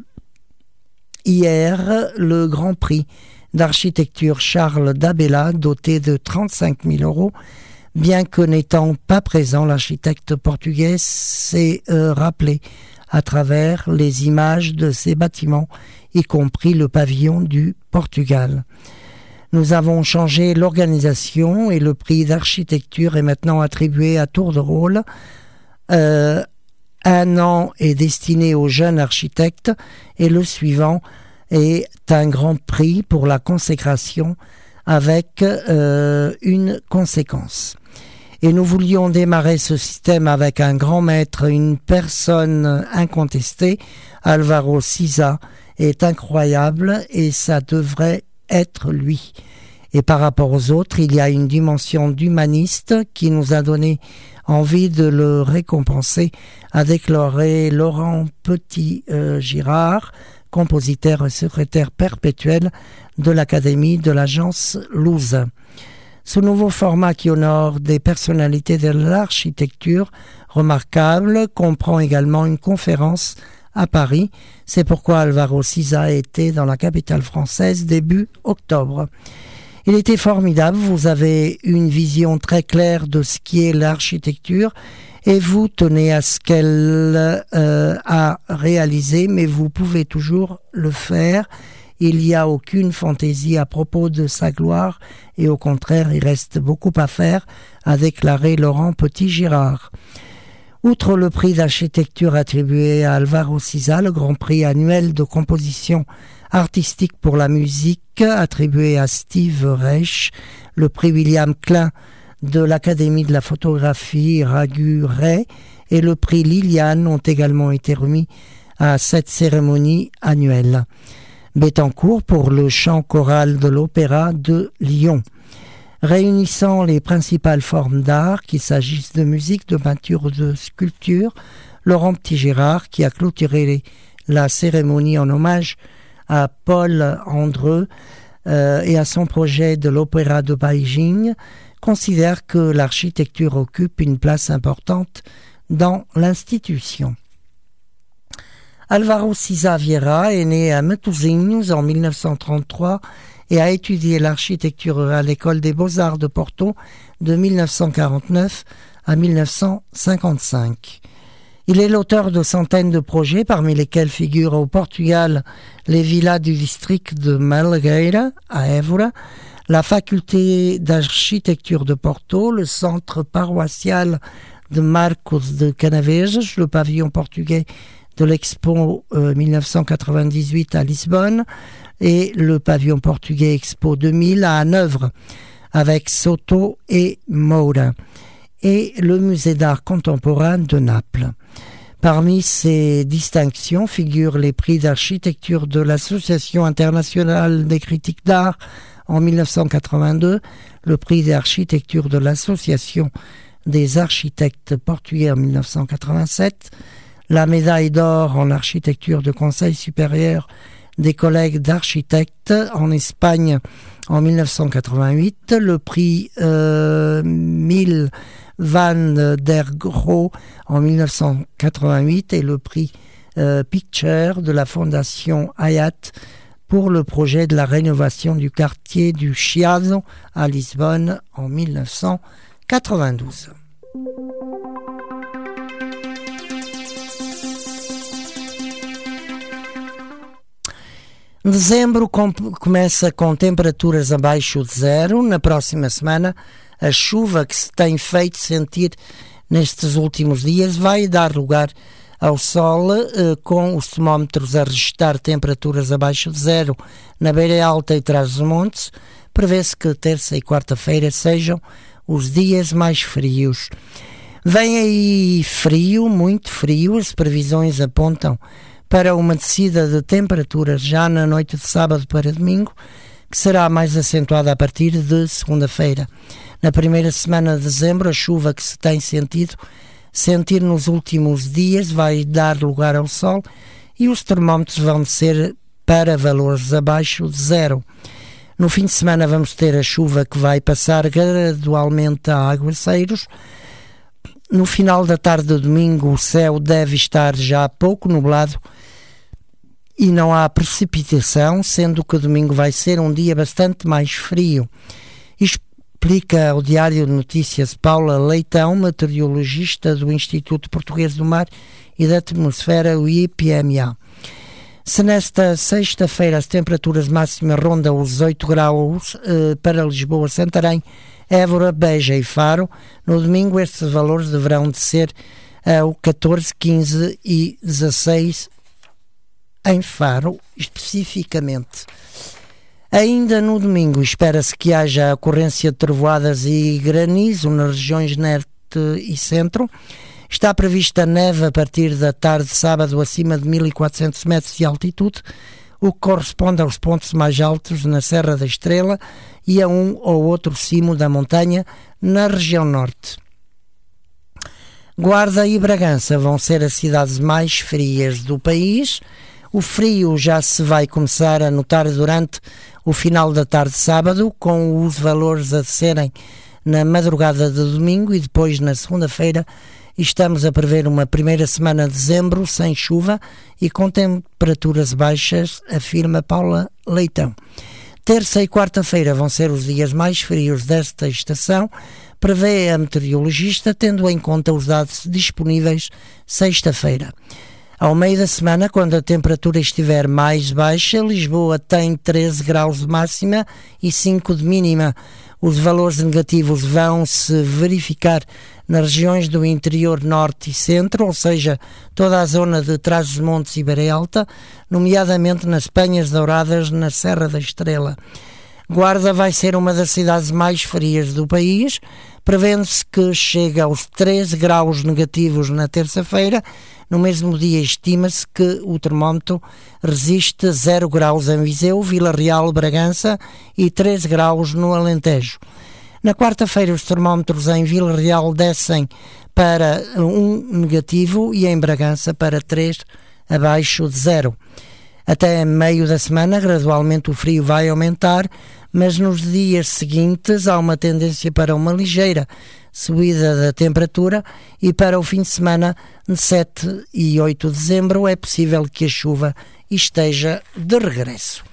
hier le Grand Prix d'architecture Charles Dabella, doté de trente-cinq mille euros. Bien que n'étant pas présent, l'architecte portugais s'est euh, rappelé à travers les images de ces bâtiments, y compris le pavillon du Portugal. Nous avons changé l'organisation et le prix d'architecture est maintenant attribué à tour de rôle. Euh, un an est destiné aux jeunes architectes et le suivant est un grand prix pour la consécration avec euh, une conséquence. Et nous voulions démarrer ce système avec un grand maître, une personne incontestée. Alvaro Siza est incroyable et ça devrait être lui. Et par rapport aux autres, il y a une dimension d'humaniste qui nous a donné envie de le récompenser, a déclaré Laurent Petit-Girard, euh, compositeur et secrétaire perpétuel de l'Académie de l'Agence Louze. Ce nouveau format qui honore des personnalités de l'architecture remarquables comprend également une conférence à Paris. C'est pourquoi Alvaro Siza était dans la capitale française début octobre. Il était formidable, vous avez une vision très claire de ce qui est l'architecture et vous tenez à ce qu'elle euh, a réalisé, mais vous pouvez toujours le faire. Il n'y a aucune fantaisie à propos de sa gloire et au contraire, il reste beaucoup à faire, a déclaré Laurent Petit-Girard. Outre le prix d'architecture attribué à Alvaro Siza, le grand prix annuel de composition artistique pour la musique attribué à Steve Reich, le prix William Klein de l'Académie de la photographie Ragu Ray et le prix Liliane ont également été remis à cette cérémonie annuelle. Bettencourt pour le chant choral de l'Opéra de Lyon. Réunissant les principales formes d'art, qu'il s'agisse de musique, de peinture ou de sculpture, Laurent Petit-Girard, qui a clôturé la cérémonie en hommage à Paul Andreu euh, et à son projet de l'Opéra de Beijing, considère que l'architecture occupe une place importante dans l'institution. Alvaro Siza Vieira est né à Matosinhos en mille neuf cent trente-trois et a étudié l'architecture à l'École des Beaux-Arts de Porto de mille neuf cent quarante-neuf à mille neuf cent cinquante-cinq. Il est l'auteur de centaines de projets, parmi lesquels figurent au Portugal les villas du district de Malgueira, à Évora, la faculté d'architecture de Porto, le centre paroissial de Marcos de Canaveses, le pavillon portugais de l'Expo euh, mille neuf cent quatre-vingt-dix-huit à Lisbonne et le pavillon portugais Expo deux mille à Hanovre avec Soto et Moura et le musée d'art contemporain de Naples. Parmi ces distinctions figurent les prix d'architecture de l'Association internationale des critiques d'art en mille neuf cent quatre-vingt-deux, le prix d'architecture de l'Association des architectes portugais en mille neuf cent quatre-vingt-sept, la médaille d'or en architecture de Conseil supérieur des collègues d'architectes en Espagne en dix-neuf cent quatre-vingt-huit, le prix euh, Mille Van der Gro en dix-neuf cent quatre-vingt-huit et le prix euh, Picture de la Fondation Hayat pour le projet de la rénovation du quartier du Chiado à Lisbonne en dix-neuf cent quatre-vingt-douze. Dezembro com, começa com temperaturas abaixo de zero. Na próxima semana, a chuva que se tem feito sentir nestes últimos dias vai dar lugar ao sol, eh, com os termómetros a registrar temperaturas abaixo de zero na Beira Alta e Trás-os-Montes. Prevê-se que terça e quarta-feira sejam os dias mais frios. Vem aí frio, muito frio. As previsões apontam para uma descida de temperaturas já na noite de sábado para domingo, que será mais acentuada a partir de segunda-feira. Na primeira semana de dezembro, a chuva que se tem sentido sentir nos últimos dias vai dar lugar ao sol e os termómetros vão descer para valores abaixo de zero. No fim de semana vamos ter a chuva que vai passar gradualmente a aguaceiros. No final da tarde de domingo o céu deve estar já pouco nublado e não há precipitação, sendo que domingo vai ser um dia bastante mais frio. Explica ao Diário de Notícias Paula Leitão, meteorologista do Instituto Português do Mar e da Atmosfera, o I P M A. Se nesta sexta-feira as temperaturas máximas rondam os dezoito graus eh, para Lisboa, Santarém, Évora, Beja e Faro, no domingo estes valores deverão descer ao catorze, quinze e dezasseis em Faro, especificamente. Ainda no domingo espera-se que haja ocorrência de trovoadas e granizo nas regiões norte e centro. Está prevista neve a partir da tarde de sábado acima de mil e quatrocentos metros de altitude, o que corresponde aos pontos mais altos na Serra da Estrela e a um ou outro cimo da montanha na região norte. Guarda e Bragança vão ser as cidades mais frias do país. O frio já se vai começar a notar durante o final da tarde de sábado, com os valores a descerem na madrugada de domingo e depois na segunda-feira. Estamos a prever uma primeira semana de dezembro sem chuva e com temperaturas baixas, afirma Paula Leitão. Terça e quarta-feira vão ser os dias mais frios desta estação, prevê a meteorologista, tendo em conta os dados disponíveis sexta-feira. Ao meio da semana, quando a temperatura estiver mais baixa, Lisboa tem treze graus de máxima e cinco de mínima. Os valores negativos vão se verificar nas regiões do interior norte e centro, ou seja, toda a zona de Trás-os-Montes e Beira Alta, nomeadamente nas Penhas Douradas, na Serra da Estrela. Guarda vai ser uma das cidades mais frias do país, prevendo-se que chega aos treze graus negativos na terça-feira. No mesmo dia estima-se que o termómetro resiste zero graus em Viseu, Vila Real, Bragança e treze graus no Alentejo. Na quarta-feira os termómetros em Vila Real descem para um negativo e em Bragança para três abaixo de zero. Até meio da semana, gradualmente o frio vai aumentar, mas nos dias seguintes há uma tendência para uma ligeira subida da temperatura e para o fim de semana, de sete e oito de dezembro, é possível que a chuva esteja de regresso.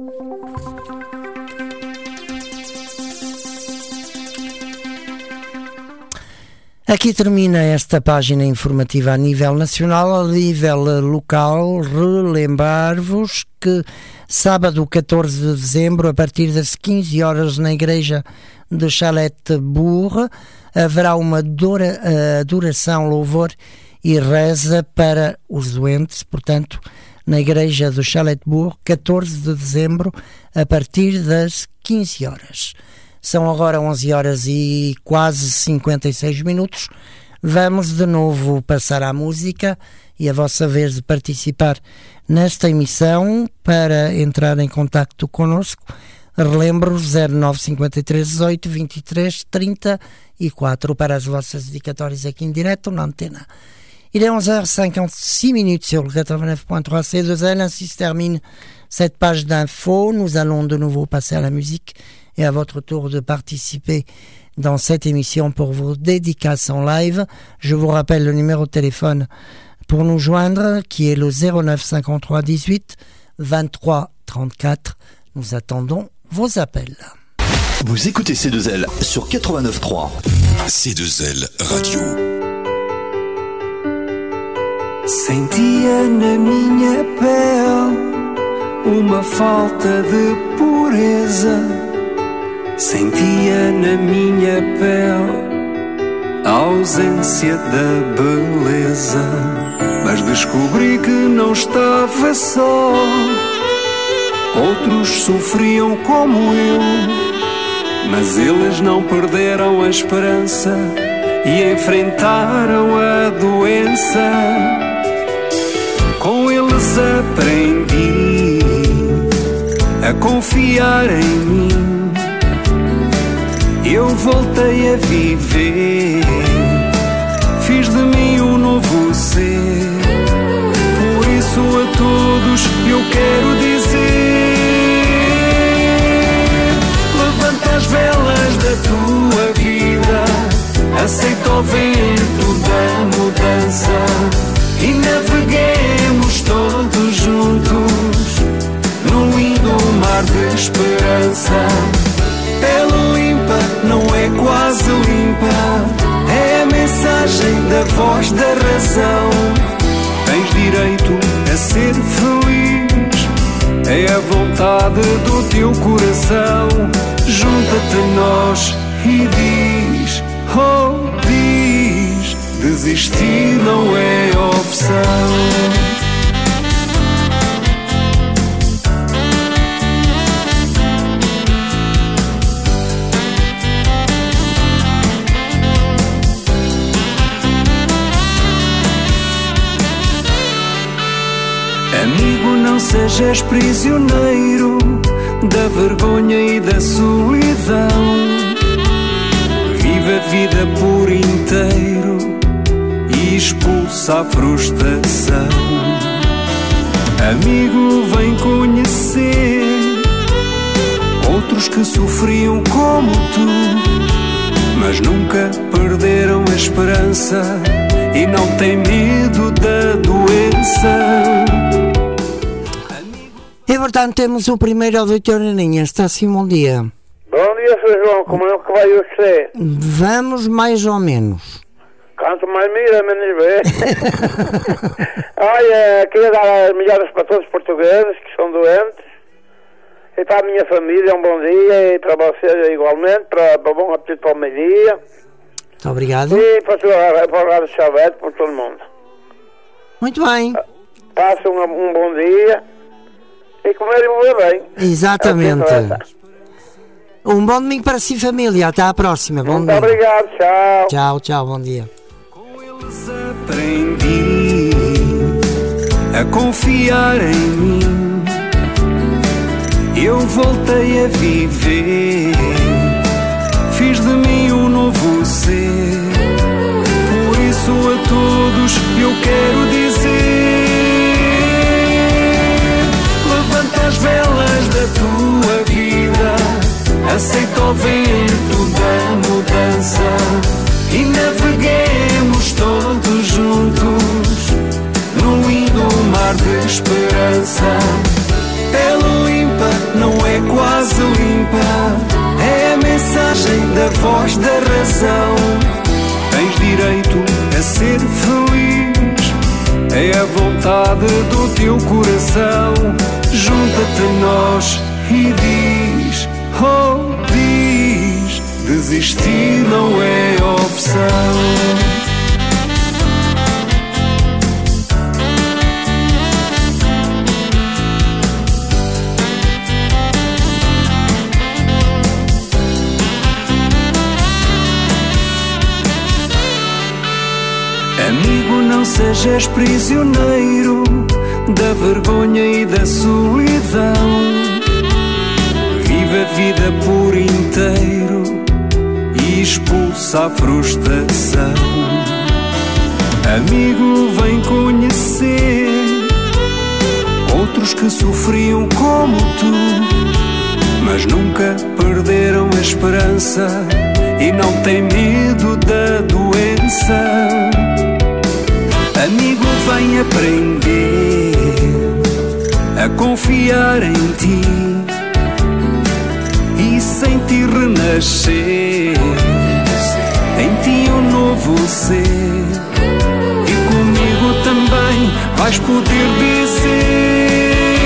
Aqui termina esta página informativa a nível nacional. A nível local, relembrar-vos que sábado, catorze de dezembro, a partir das quinze horas, na igreja de Chalet-Bourg, haverá uma adoração, louvor e reza para os doentes. Portanto, na igreja do Chalet-Bourg, catorze de dezembro, a partir das quinze horas. São agora onze horas e quase cinquenta e seis minutos. Vamos de novo passar à música e a vossa vez de participar nesta emissão. Para entrar em contacto connosco, relembro zero nove cinco três dezoito vinte e três trinta e quatro para as vossas dedicatórias aqui em direto na antena. Il est onze heures cinquante-six minutes sur le quatre-vingt-neuf point trois C deux L. Ainsi se termine cette page d'infos. Nous allons de nouveau passer à la musique et à votre tour de participer dans cette émission pour vos dédicaces en live. Je vous rappelle le numéro de téléphone pour nous joindre qui est le zéro neuf cinquante-trois dix-huit vingt-trois trente-quatre. Nous attendons vos appels. Vous écoutez C deux L sur quatre-vingt-neuf trois. C deux L Radio. Sentia na minha pele uma falta de pureza. Sentia na minha pele a ausência da beleza. Mas descobri que não estava só. Outros sofriam como eu, mas eles não perderam a esperança e enfrentaram a doença. Com eles aprendi a confiar em mim. Eu voltei a viver, fiz de mim um novo ser. Por isso a todos eu quero dizer: levanta as velas da tua vida, aceita o vento da mudança e naveguemos todos juntos num lindo mar de esperança. Pele limpa não é quase limpa, é a mensagem da voz da razão. Tens direito a ser feliz, é a vontade do teu coração. Junta-te a nós e diz, oh diz, desistir não é opção. Amigo, não sejas prisioneiro da vergonha e da solidão. Vive a vida por inteiro e expulsa a frustração. Amigo, vem conhecer outros que sofriam como tu, mas nunca perderam a esperança e não têm medo da doença. E portanto temos o primeiro auditor Aninha. Está sim, bom dia. Bom dia, senhor João, como é que vai você? Vamos mais ou menos. Quanto mais mira, menos vê. Olha, queria dar as melhoras para todos os portugueses que são doentes. E para a minha família um bom dia e para vocês igualmente, para, para bom apetite para o meio-dia. Muito obrigado. E para, para o Rádio Chavete, para todo mundo. Muito bem. Passem um, um bom dia. E comer e mover bem. Exatamente. Um bom domingo para si, família. Até à próxima. Bom Muito dia. obrigado. Tchau. Tchau, tchau. Bom dia. Com eles aprendi a confiar em mim. Eu voltei a viver, fiz de mim um novo ser. Por isso a todos eu quero dizer: levanta as velas da tua vida, aceita o vento da mudança e naveguemos todos juntos num lindo mar de esperança. Pele limpa não é quase limpa, é a mensagem da voz da razão. Tens direito a ser feliz, é a vontade do teu coração. Junta-te a nós e diz, oh diz, desistir não é opção. Amigo, não sejas prisioneiro da vergonha e da solidão. Vive a vida por inteiro e expulsa a frustração. Amigo, vem conhecer outros tantos que sofriam como tu, mas nunca perderam a esperança e não têm medo da doença. Amigo, vem aprender a confiar em ti e sentir renascer em ti um novo ser. E comigo também vais poder dizer: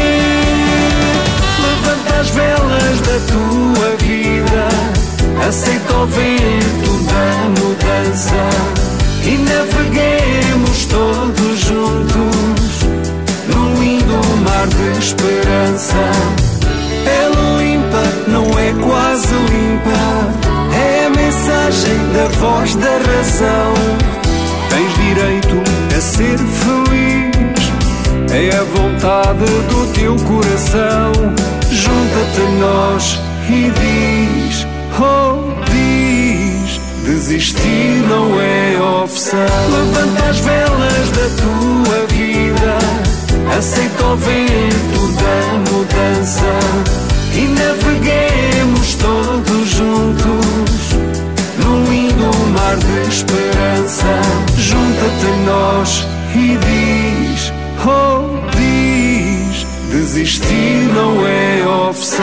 levanta as velas da tua vida, aceita o vento da mudança e naveguemos todos juntos num lindo mar de esperança. É limpa, não é quase limpa, é a mensagem da voz da razão. Tens direito a ser feliz, é a vontade do teu coração. Junta-te a nós e diz, oh diz, desistir não é opção. Levanta as velas da tua vida, aceita o vento da mudança e naveguemos todos juntos num lindo mar de esperança. Junta-te a nós e diz, oh diz, desistir não é opção.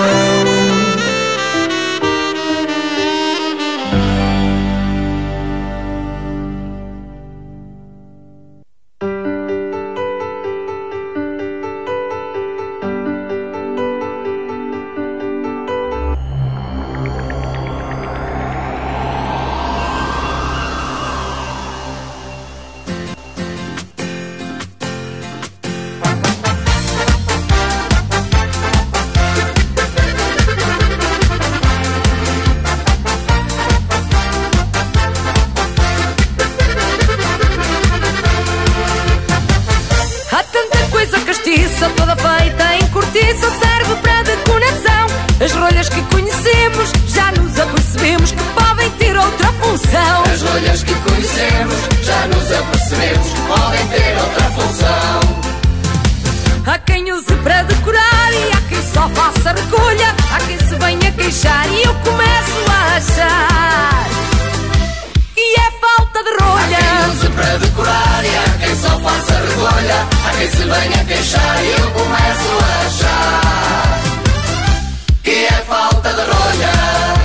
Toda feita em cortiça, serve para decoração. As rolhas que conhecemos, já nos apercebemos que podem ter outra função. As rolhas que conhecemos, já nos apercebemos que podem ter outra função. Há quem use para decorar e há quem só faça recolha. Há quem se venha queixar e eu começo a achar que é falta de rolha. Há quem use para decorar e há quem só faça recolha. Há quem se venha queixar e eu começo a achar que é falta de rolha.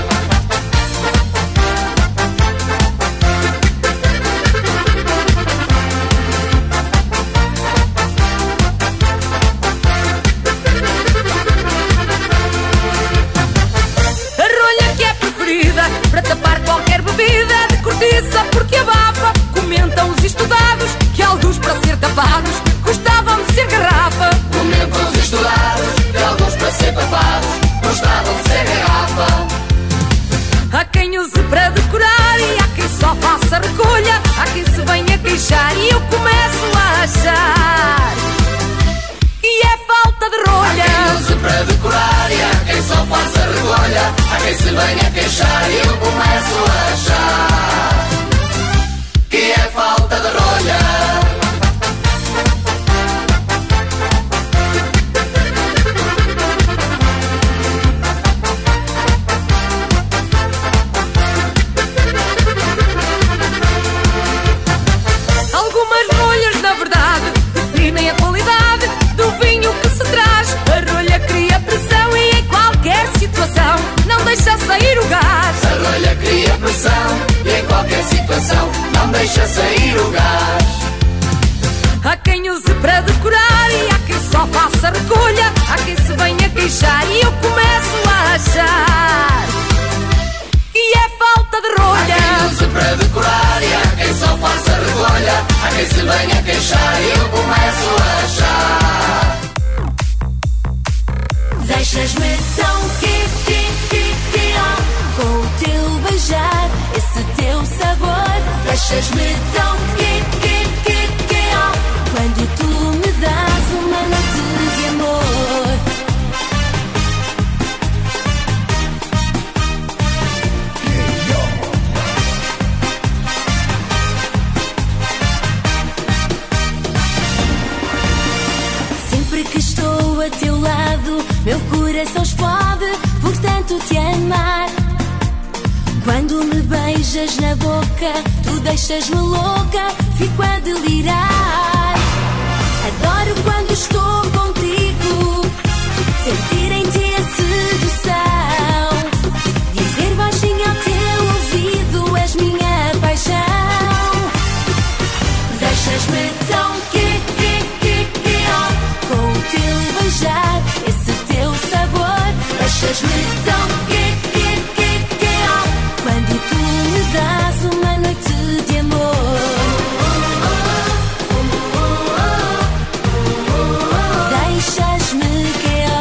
A rolha que é preferida para tapar qualquer bebida de cortiça porque abafa. Comentam os estudados que alguns para ser tapados gostavam de ser garrafa. Comentam os estudados que alguns para ser tapados gostavam de ser garrafa. Há quem use para decorar e há quem só faça recolha. Há quem se venha queixar e eu começo a achar que é falta de rolha. Há quem use para decorar e há quem só faça recolha. Há quem se venha queixar e eu começo a achar que é falta de rolha. Deixa sair o gás. A rolha cria pressão e em qualquer situação não deixa sair o gás. Há quem use para decorar e há quem só faça recolha. Há quem se venha queixar e eu começo a achar que é falta de rolha. Há quem use para decorar e há quem só faça recolha. Há quem se venha queixar e eu começo a achar. Deixas-me tão que, que, que, que, oh, com o teu beijar, esse teu sabor. Deixas-me tão que, que, que, que, oh, quando tu me dás uma noite de amor. Sempre que estou Quando me beijas na boca, tu deixas-me louca, fico a delirar. Adoro quando estou contigo, sentir em ti a sedução, dizer baixinho ao teu ouvido, és minha paixão. Deixas-me tão que, que, que, que, oh, com o teu beijar, esse teu sabor. Deixas-me tão que, que, que, que, oh, quando tu me dás uma noite de amor. Deixas-me que, oh,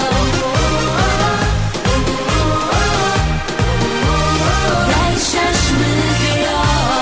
deixas-me que, oh.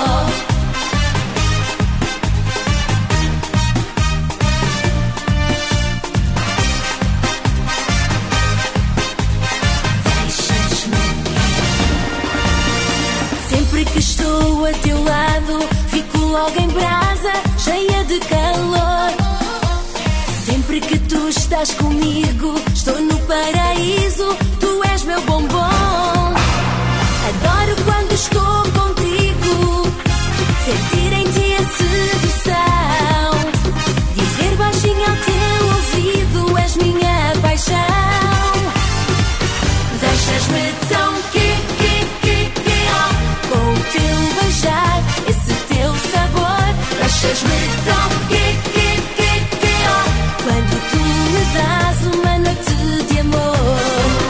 Sempre que estou a teu lado, fico logo em brasa, cheia de calor. Sempre que tu estás comigo, estou no paraíso, tu és meu bombom. Adoro quando estou contigo, sentir em ti a sedução, dizer baixinho ao teu ouvido, és minha paixão. Deixas-me tão que, que, que, que, oh, com o teu beijar, esse teu sabor. Deixas-me tão que, que, que, que, oh, quando tu me dás uma noite de amor.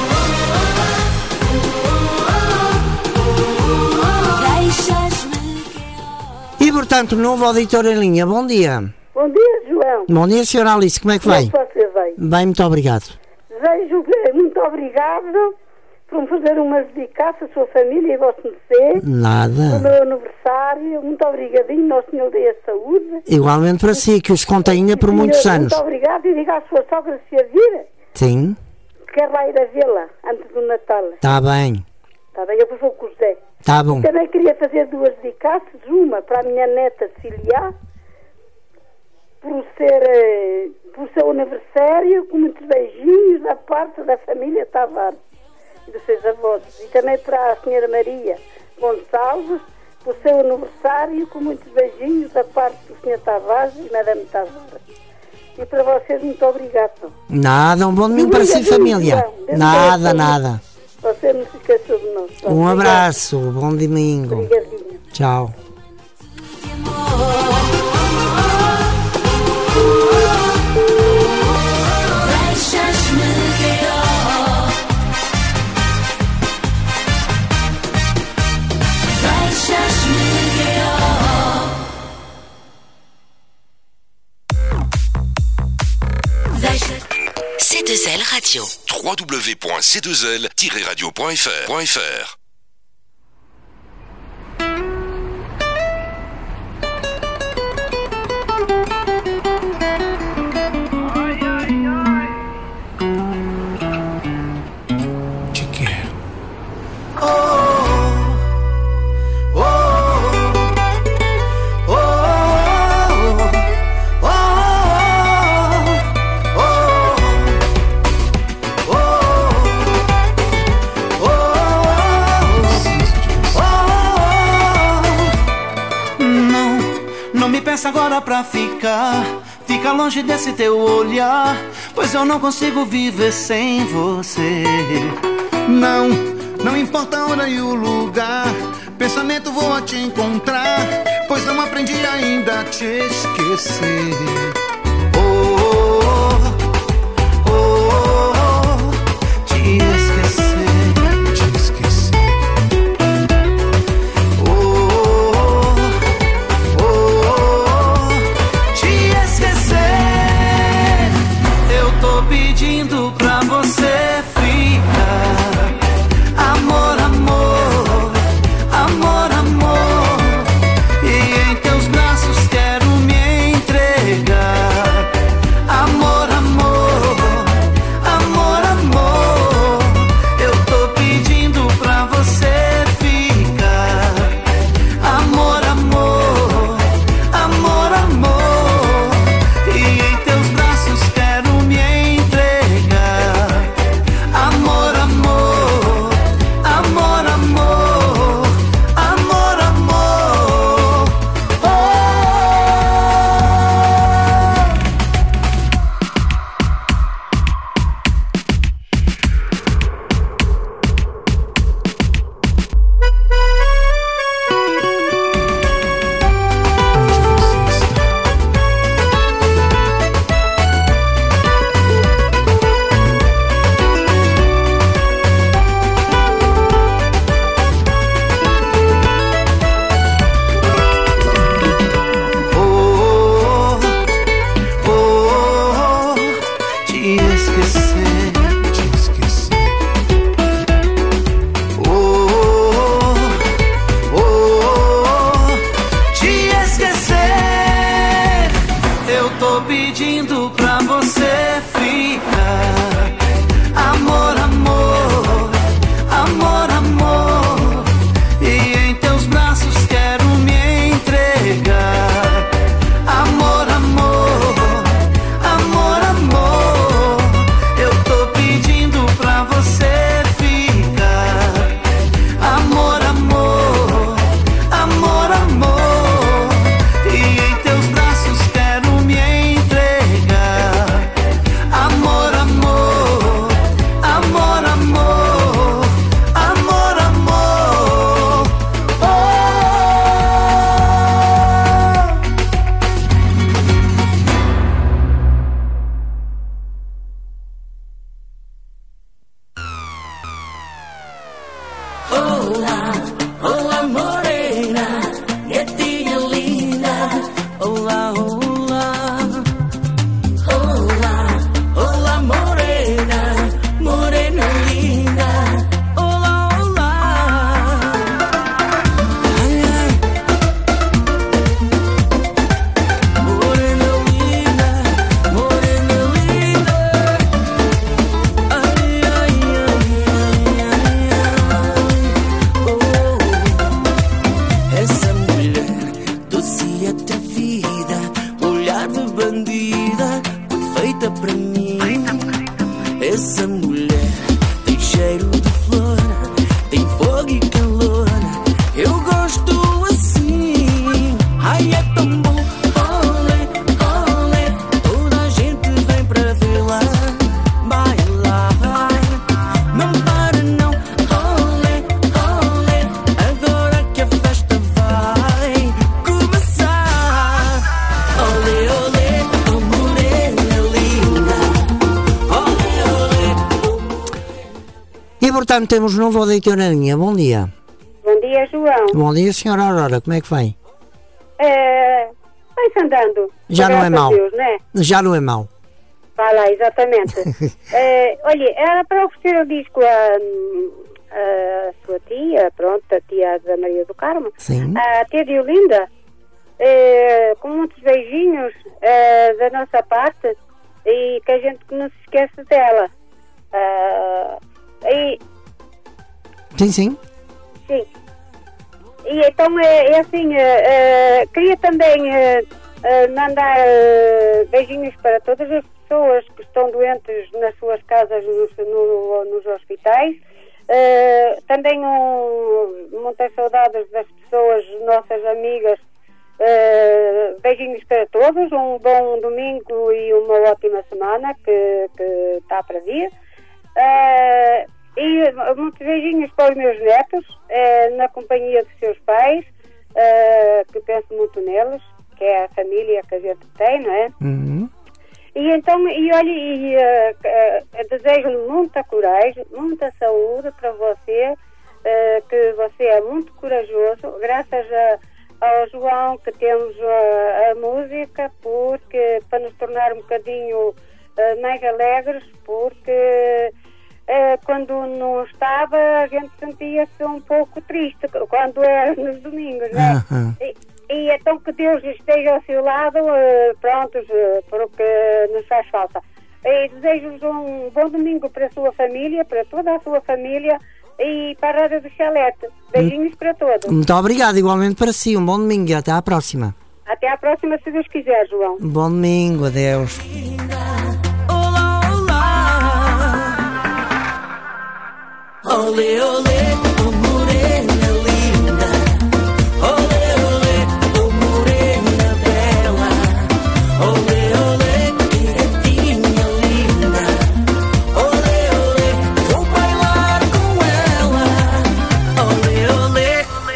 Deixas-me que, oh. E portanto, novo auditor em linha, bom dia. Bom dia, João. Bom dia, senhora Alice, como é que vai? Como é que você vai? Bem, muito obrigado. Desejo que- muito obrigado por me fazer umas dedicações à sua família e a vosso mercê. No Nada. meu aniversário. Muito obrigadinho, Nosso Senhor dê a saúde. Igualmente para si, que os conte ainda por muitos Senhor, anos. Muito obrigado e diga à sua sogra se a vir, Sim, que quer lá ir a vê-la antes do Natal. está bem, Está bem, eu vou com o José. está bom. Também queria fazer duas dedicações, uma para a minha neta Cília, por ser eh, por seu aniversário, com muitos beijinhos da parte da família Tavares e dos seus avós. E também para a senhora Maria Gonçalves, por seu aniversário, com muitos beijinhos da parte do senhor Tavares e Madame Tavares. E para vocês, muito obrigado. Nada, um bom domingo para si, família. Nada, nada. Você não se esqueceu de nós. Um abraço, bom domingo. Obrigadinho. Tchau. Deixas-me que, oh, deixas-me que, oh. Deixa... C deux L Radio. w w w point c deux l tiret radio point f r. Te quero. Não, não me peça agora pra ficar. Fica longe desse teu olhar, pois eu não consigo viver sem você. Não, não importa a hora e o lugar, pensamento vou a te encontrar, pois não aprendi ainda a te esquecer. Oh, oh, oh, oh, te esquecer, te esquecer. Oh, oh, oh, te esquecer. Eu tô pedindo pra você ficar. Amor, amor, amor, amor. E em teus braços quero me entregar. portanto, temos novo auditor na linha. Bom dia. Bom dia, João. Bom dia, senhora Aurora. Como é que vai? É, vai-se andando. Já não é mau. Deus, né? Já não é mau. Vai lá, exatamente. é, olha, era para oferecer o disco a, a sua tia, pronto, a tia da Maria do Carmo. Sim. A tia de Olinda, é, com muitos beijinhos é, da nossa parte e que a gente não se esquece dela. É, e, sim, sim. Sim. E então, é, é assim, é, é, queria também é, é, mandar é, beijinhos para todas as pessoas que estão doentes nas suas casas, nos, no, nos hospitais. É, também um, muitas saudades das pessoas, nossas amigas. É, beijinhos para todos, um bom domingo e uma ótima semana que, que está para vir. É, E muitos beijinhos para os meus netos, eh, na companhia dos seus pais, eh, que penso muito neles, que é a família que a gente tem, não é? Uhum. E então, e olha, e, uh, uh, desejo-lhe muita coragem, muita saúde para você, uh, que você é muito corajoso, graças a, ao João que temos a, a música, porque para nos tornar um bocadinho uh, mais alegres, porque... Uh, quando não estava, a gente sentia-se um pouco triste, quando era nos domingos, né? Uhum. E, e então que Deus esteja ao seu lado, uh, prontos, uh, porque nos faz falta. E desejo-vos um bom domingo para a sua família, para toda a sua família e para a Rádio do Chalete. Beijinhos para todos. Muito obrigado, igualmente para si. Um bom domingo e até à próxima. Até à próxima, se Deus quiser, João. Um bom domingo, adeus. Olê, olê, oh morena linda. Olê, olê, oh morena bela. Olê, olê, que gatinha linda. Olê, olê, vou bailar com ela. Olê, olê.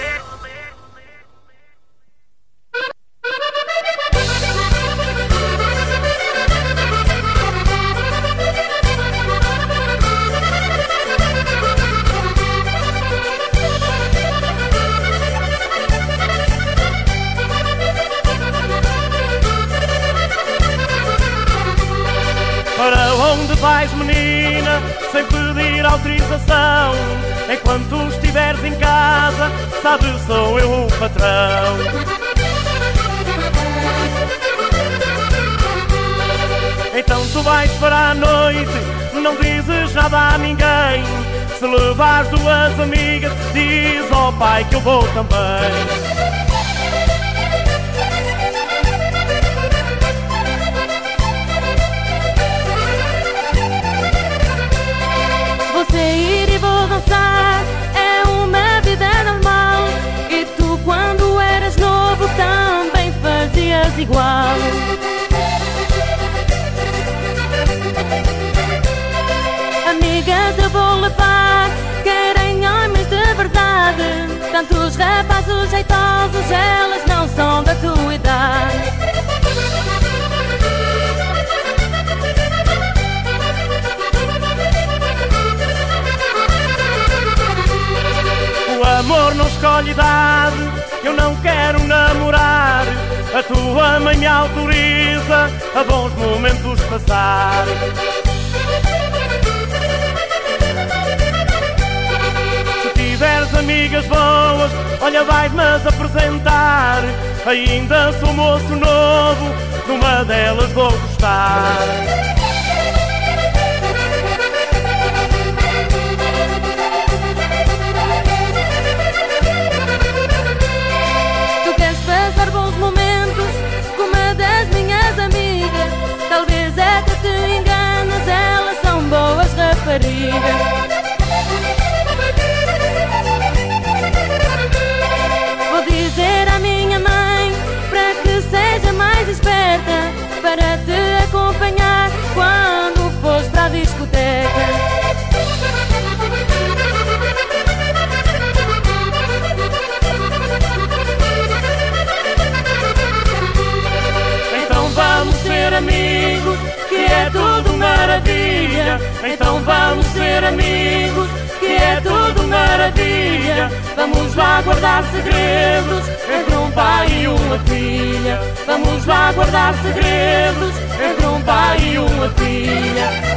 Para onde vais, menina, sem pedir autorização? Enquanto estiveres em casa, sabes, sou eu o patrão. Então tu vais para a noite, não dizes nada a ninguém. Se levares duas amigas, diz ao pai que eu vou também. Sair e vou dançar é uma vida normal. E tu quando eras novo também fazias igual. Amigas eu vou levar, querem homens de verdade. Tantos rapazes jeitosos, elas não são da tua idade. O amor não escolhe idade, eu não quero namorar. A tua mãe me autoriza a bons momentos passar. Se tiveres amigas boas, olha, vais-me apresentar. Ainda sou moço novo, numa delas vou gostar. Passar bons momentos com uma das minhas amigas. Talvez é que te enganas, elas são boas raparigas. Vou dizer à minha mãe para que seja mais esperta, para te acompanhar quando fores para a discoteca. Vamos ser amigos, que é tudo maravilha. Então vamos ser amigos, que é tudo maravilha. Vamos lá guardar segredos entre um pai e uma filha. Vamos lá guardar segredos entre um pai e uma filha.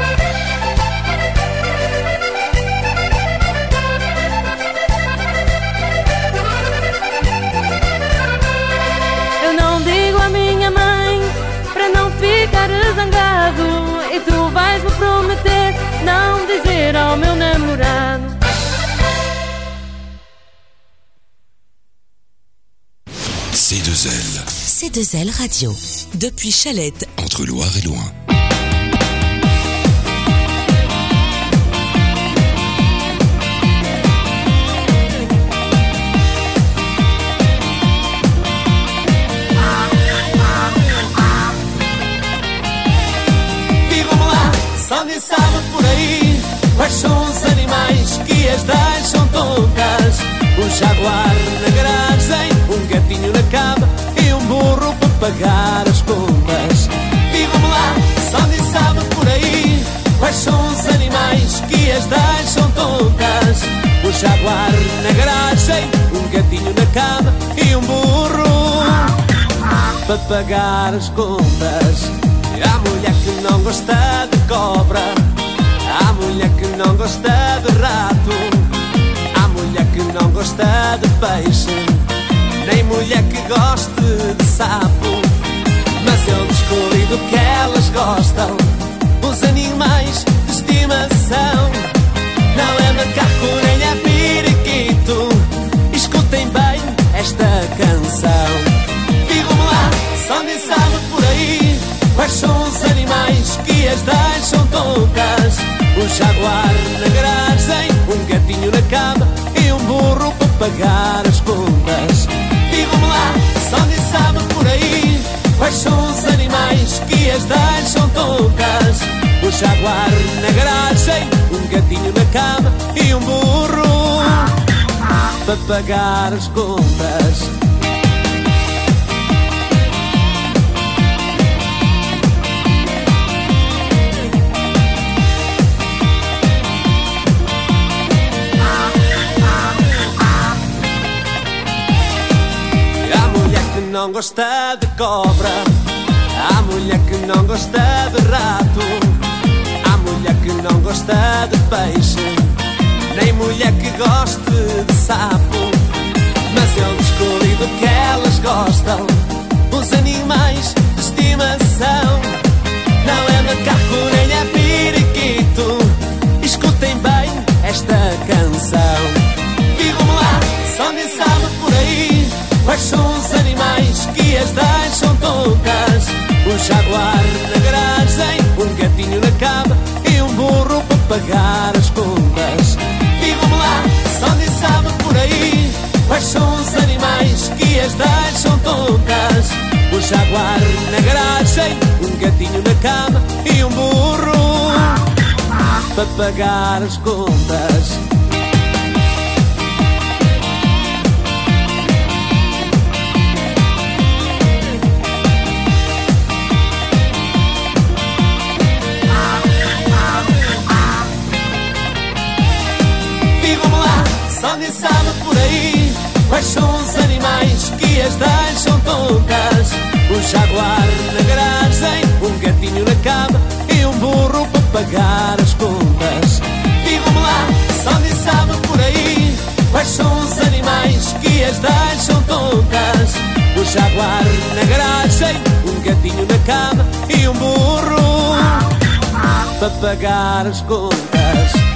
Ficar zangado, e tu vais-me prometer não dizer ao meu namorado. C deux L. C deux L Radio, depuis Chalette, entre Loire et Loin. Alguém sabe por aí quais são os animais que as deixam tontas? Um jaguar na garagem, um gatinho na cama e um burro para pagar as contas. Digam-me lá, se alguém sabe por aí quais são os animais que as deixam tontas? Um jaguar na garagem, um gatinho na cama e um burro para pagar as contas. Há mulher que não gosta de cobra, há mulher que não gosta de rato, há mulher que não gosta de peixe, nem mulher que goste de sapo. Mas eu descobri do que elas gostam, os animais de estimação. Não é macaco nem é periquito, escutem bem esta canção. Digam-me lá, se alguém sabe por aí quais são os animais que as deixam tontas? Um jaguar na garagem, um gatinho na cama e um burro para pagar as contas. Digam-me lá, se alguém sabe por aí quais são os animais que as deixam tontas? Um jaguar na garagem, um gatinho na cama e um burro para pagar as contas. Não gosta de cobra, há mulher que não gosta de rato, há mulher que não gosta de peixe, nem mulher que goste de sapo. Mas eu descobri do que elas gostam, os animais de estimação. Não é macaco nem é periquito, escutem bem esta canção. Digam-me lá, se alguém sabe por aí quais são os animais que as deixam tontas? Um jaguar na garagem, um gatinho na cama e um burro para pagar as contas. Digam-me lá, se alguém sabe por aí quais são os animais que as deixam tontas? Um jaguar na garagem, um gatinho na cama e um burro para pagar as contas. Alguém sabe por aí quais são os animais que as deixam tontas? Um jaguar na garagem, um gatinho na cama e um burro para pagar as contas. Digam-me lá, se alguém sabe por aí quais são os animais que as deixam tontas? Um jaguar na garagem, um gatinho na cama e um burro para pagar as contas.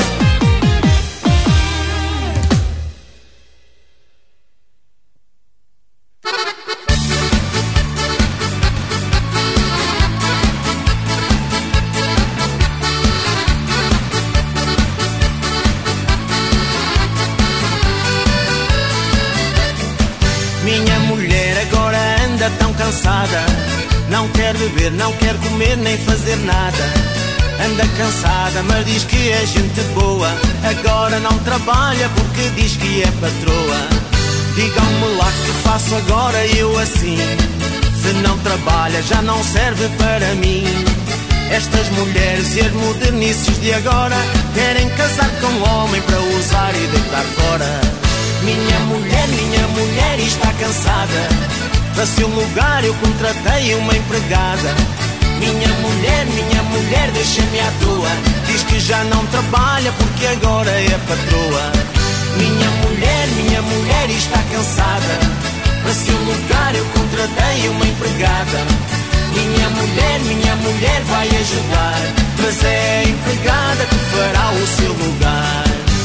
Cansada, não quer beber, não quer comer nem fazer nada. Anda cansada, mas diz que é gente boa. Agora não trabalha porque diz que é patroa. Digam-me lá que faço agora eu assim. Se não trabalha já não serve para mim. Estas mulheres e as modernices de agora querem casar com um homem para usar e deitar fora. Minha mulher, minha mulher está cansada. Para seu lugar eu contratei uma empregada. Minha mulher, minha mulher deixa-me à toa. Diz que já não trabalha porque agora é patroa. Minha mulher, minha mulher está cansada. Para seu lugar eu contratei uma empregada. Minha mulher, minha mulher vai ajudar, mas é a empregada que fará o seu lugar.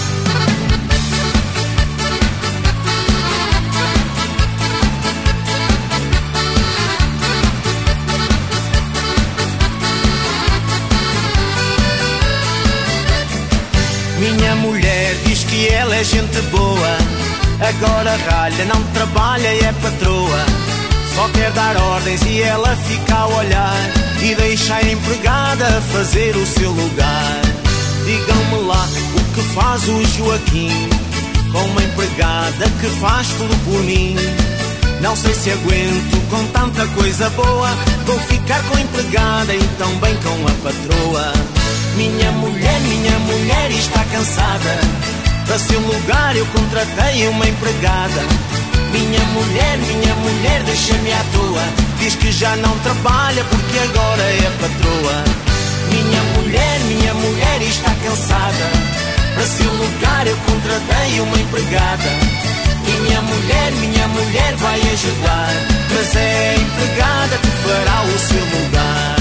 Minha mulher diz que ela é gente boa. Agora ralha, não trabalha e é patroa. Só quer dar ordens e ela fica a olhar e deixa a empregada fazer o seu lugar. Digam-me lá o que faz o Joaquim com uma empregada que faz tudo por mim. Não sei se aguento com tanta coisa boa. Vou ficar com a empregada e também com a patroa. Minha mulher, minha mulher está cansada. Para seu lugar eu contratei uma empregada. Minha mulher, minha mulher deixa-me à toa. Diz que já não trabalha porque agora é patroa. Minha mulher, minha mulher está cansada. Para seu lugar eu contratei uma empregada. Minha mulher, minha mulher vai ajudar, mas é a empregada que fará o seu lugar.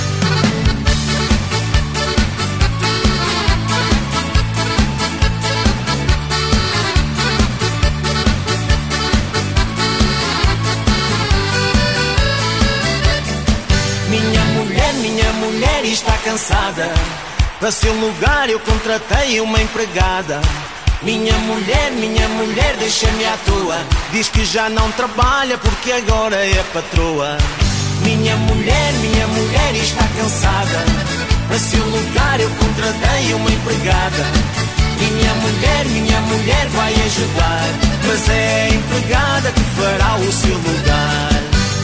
Minha mulher, minha mulher está cansada. Para seu lugar eu contratei uma empregada. Minha mulher, minha mulher deixa-me à toa. Diz que já não trabalha porque agora é patroa. Minha mulher, minha mulher está cansada. Para seu lugar eu contratei uma empregada. Minha mulher, minha mulher vai ajudar, mas é a empregada que fará o seu lugar.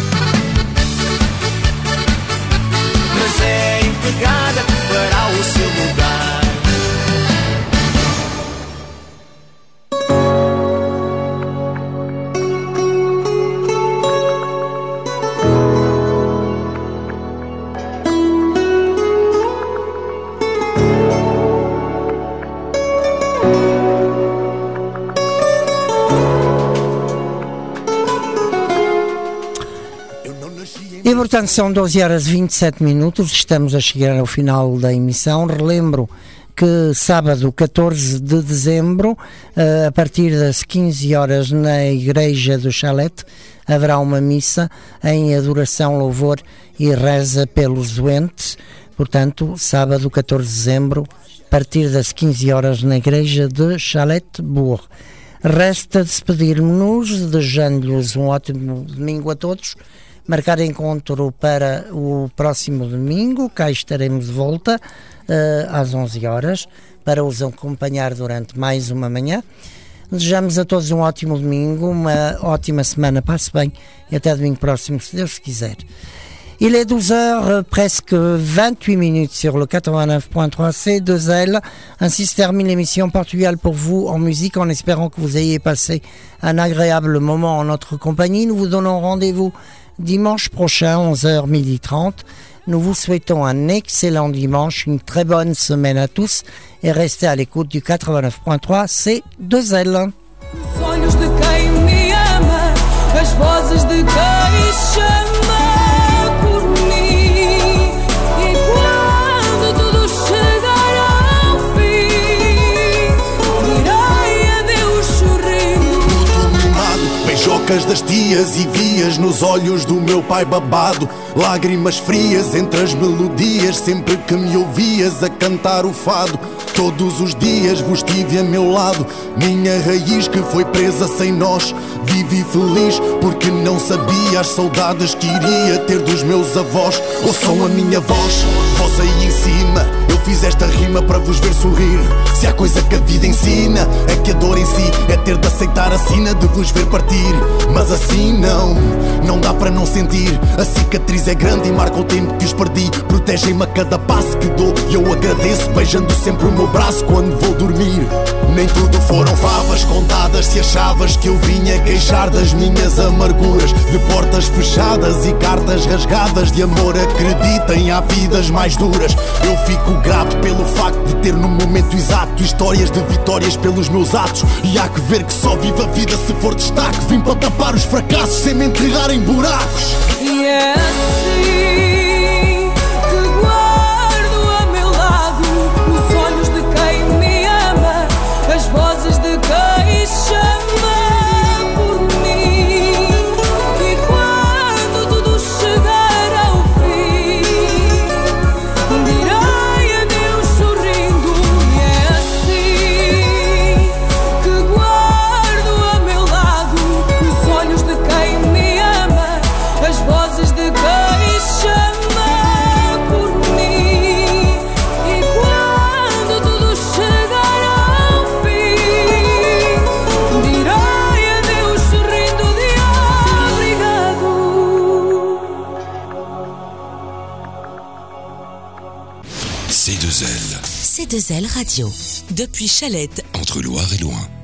Mas é a empregada que fará o seu lugar. E portanto são doze horas e vinte e sete minutos, estamos a chegar ao final da emissão. Relembro que sábado catorze de dezembro, a partir das quinze horas na Igreja do Chalete, haverá uma missa em adoração, louvor e reza pelos doentes. Portanto, sábado catorze de dezembro, a partir das quinze horas na Igreja de Chalete-Bourg. Resta despedir-nos, desejando-lhes um ótimo domingo a todos. Marcar encontro para o próximo domingo, cá estaremos de volta uh, às onze horas para os acompanhar durante mais uma manhã. Desejamos a todos um ótimo domingo, uma ótima semana, passe bem e até domingo próximo, se Deus quiser. Il est douze heures, presque vingt-huit minutes sur le quatre-vingt-neuf point trois C deux L. Ainsi se termine l'émission Portugal pour vous en musique, en espérant que vous ayez passé un agréable moment en notre compagnie. Nous vous donnons rendez-vous dimanche prochain, onze heures trente. Nous vous souhaitons un excellent dimanche, une très bonne semaine à tous et restez à l'écoute du quatre-vingt-neuf point trois C deux L. Os olhos de quem me ama, as vozes de quem chama por mim. E quando tudo chegar ao fim, direi adeus sorrindo. Tudo mimado, beijocas das tias e vias nos olhos do meu pai babado. Lágrimas frias entre as melodias, sempre que me ouvias a cantar o fado. Todos os dias vos tive a meu lado, minha raiz que foi presa sem nós. Vivi feliz porque não sabia as saudades que iria ter dos meus avós. Ouçam a minha voz, voz aí em cima. Eu fiz esta rima para vos ver sorrir. Se há coisa que a vida ensina, é que a dor em si é ter de aceitar a sina de vos ver partir. Mas assim não, não dá para não sentir. A cicatriz é grande e marca o tempo que os perdi. Protegem-me a cada passo que dou e eu agradeço, beijando sempre o meu braço quando vou dormir. Nem tudo foram favas contadas. Se achavas que eu vinha queixar das minhas amarguras, de portas fechadas e cartas rasgadas de amor, acreditem, há vidas mais duras. Eu fico grato pelo facto de ter no momento exato histórias de vitórias pelos meus atos. E há que ver que só vivo a vida se for destaque. Vim para tapar os fracassos sem me enterrar em buracos. E é assim que guardo a meu lado os olhos de quem me ama, as vozes de quem chama por mim. E quando tudo chegar ao fim, direi adeus sorrindo. E é assim que guardo a meu lado os olhos de quem me ama, as vozes de quem chama por mim. E quando tudo chegar ao fim, direi adeus sorrindo de obrigado. C deux L, C deux L Radio, depuis Chalette, entre Loire et Loin.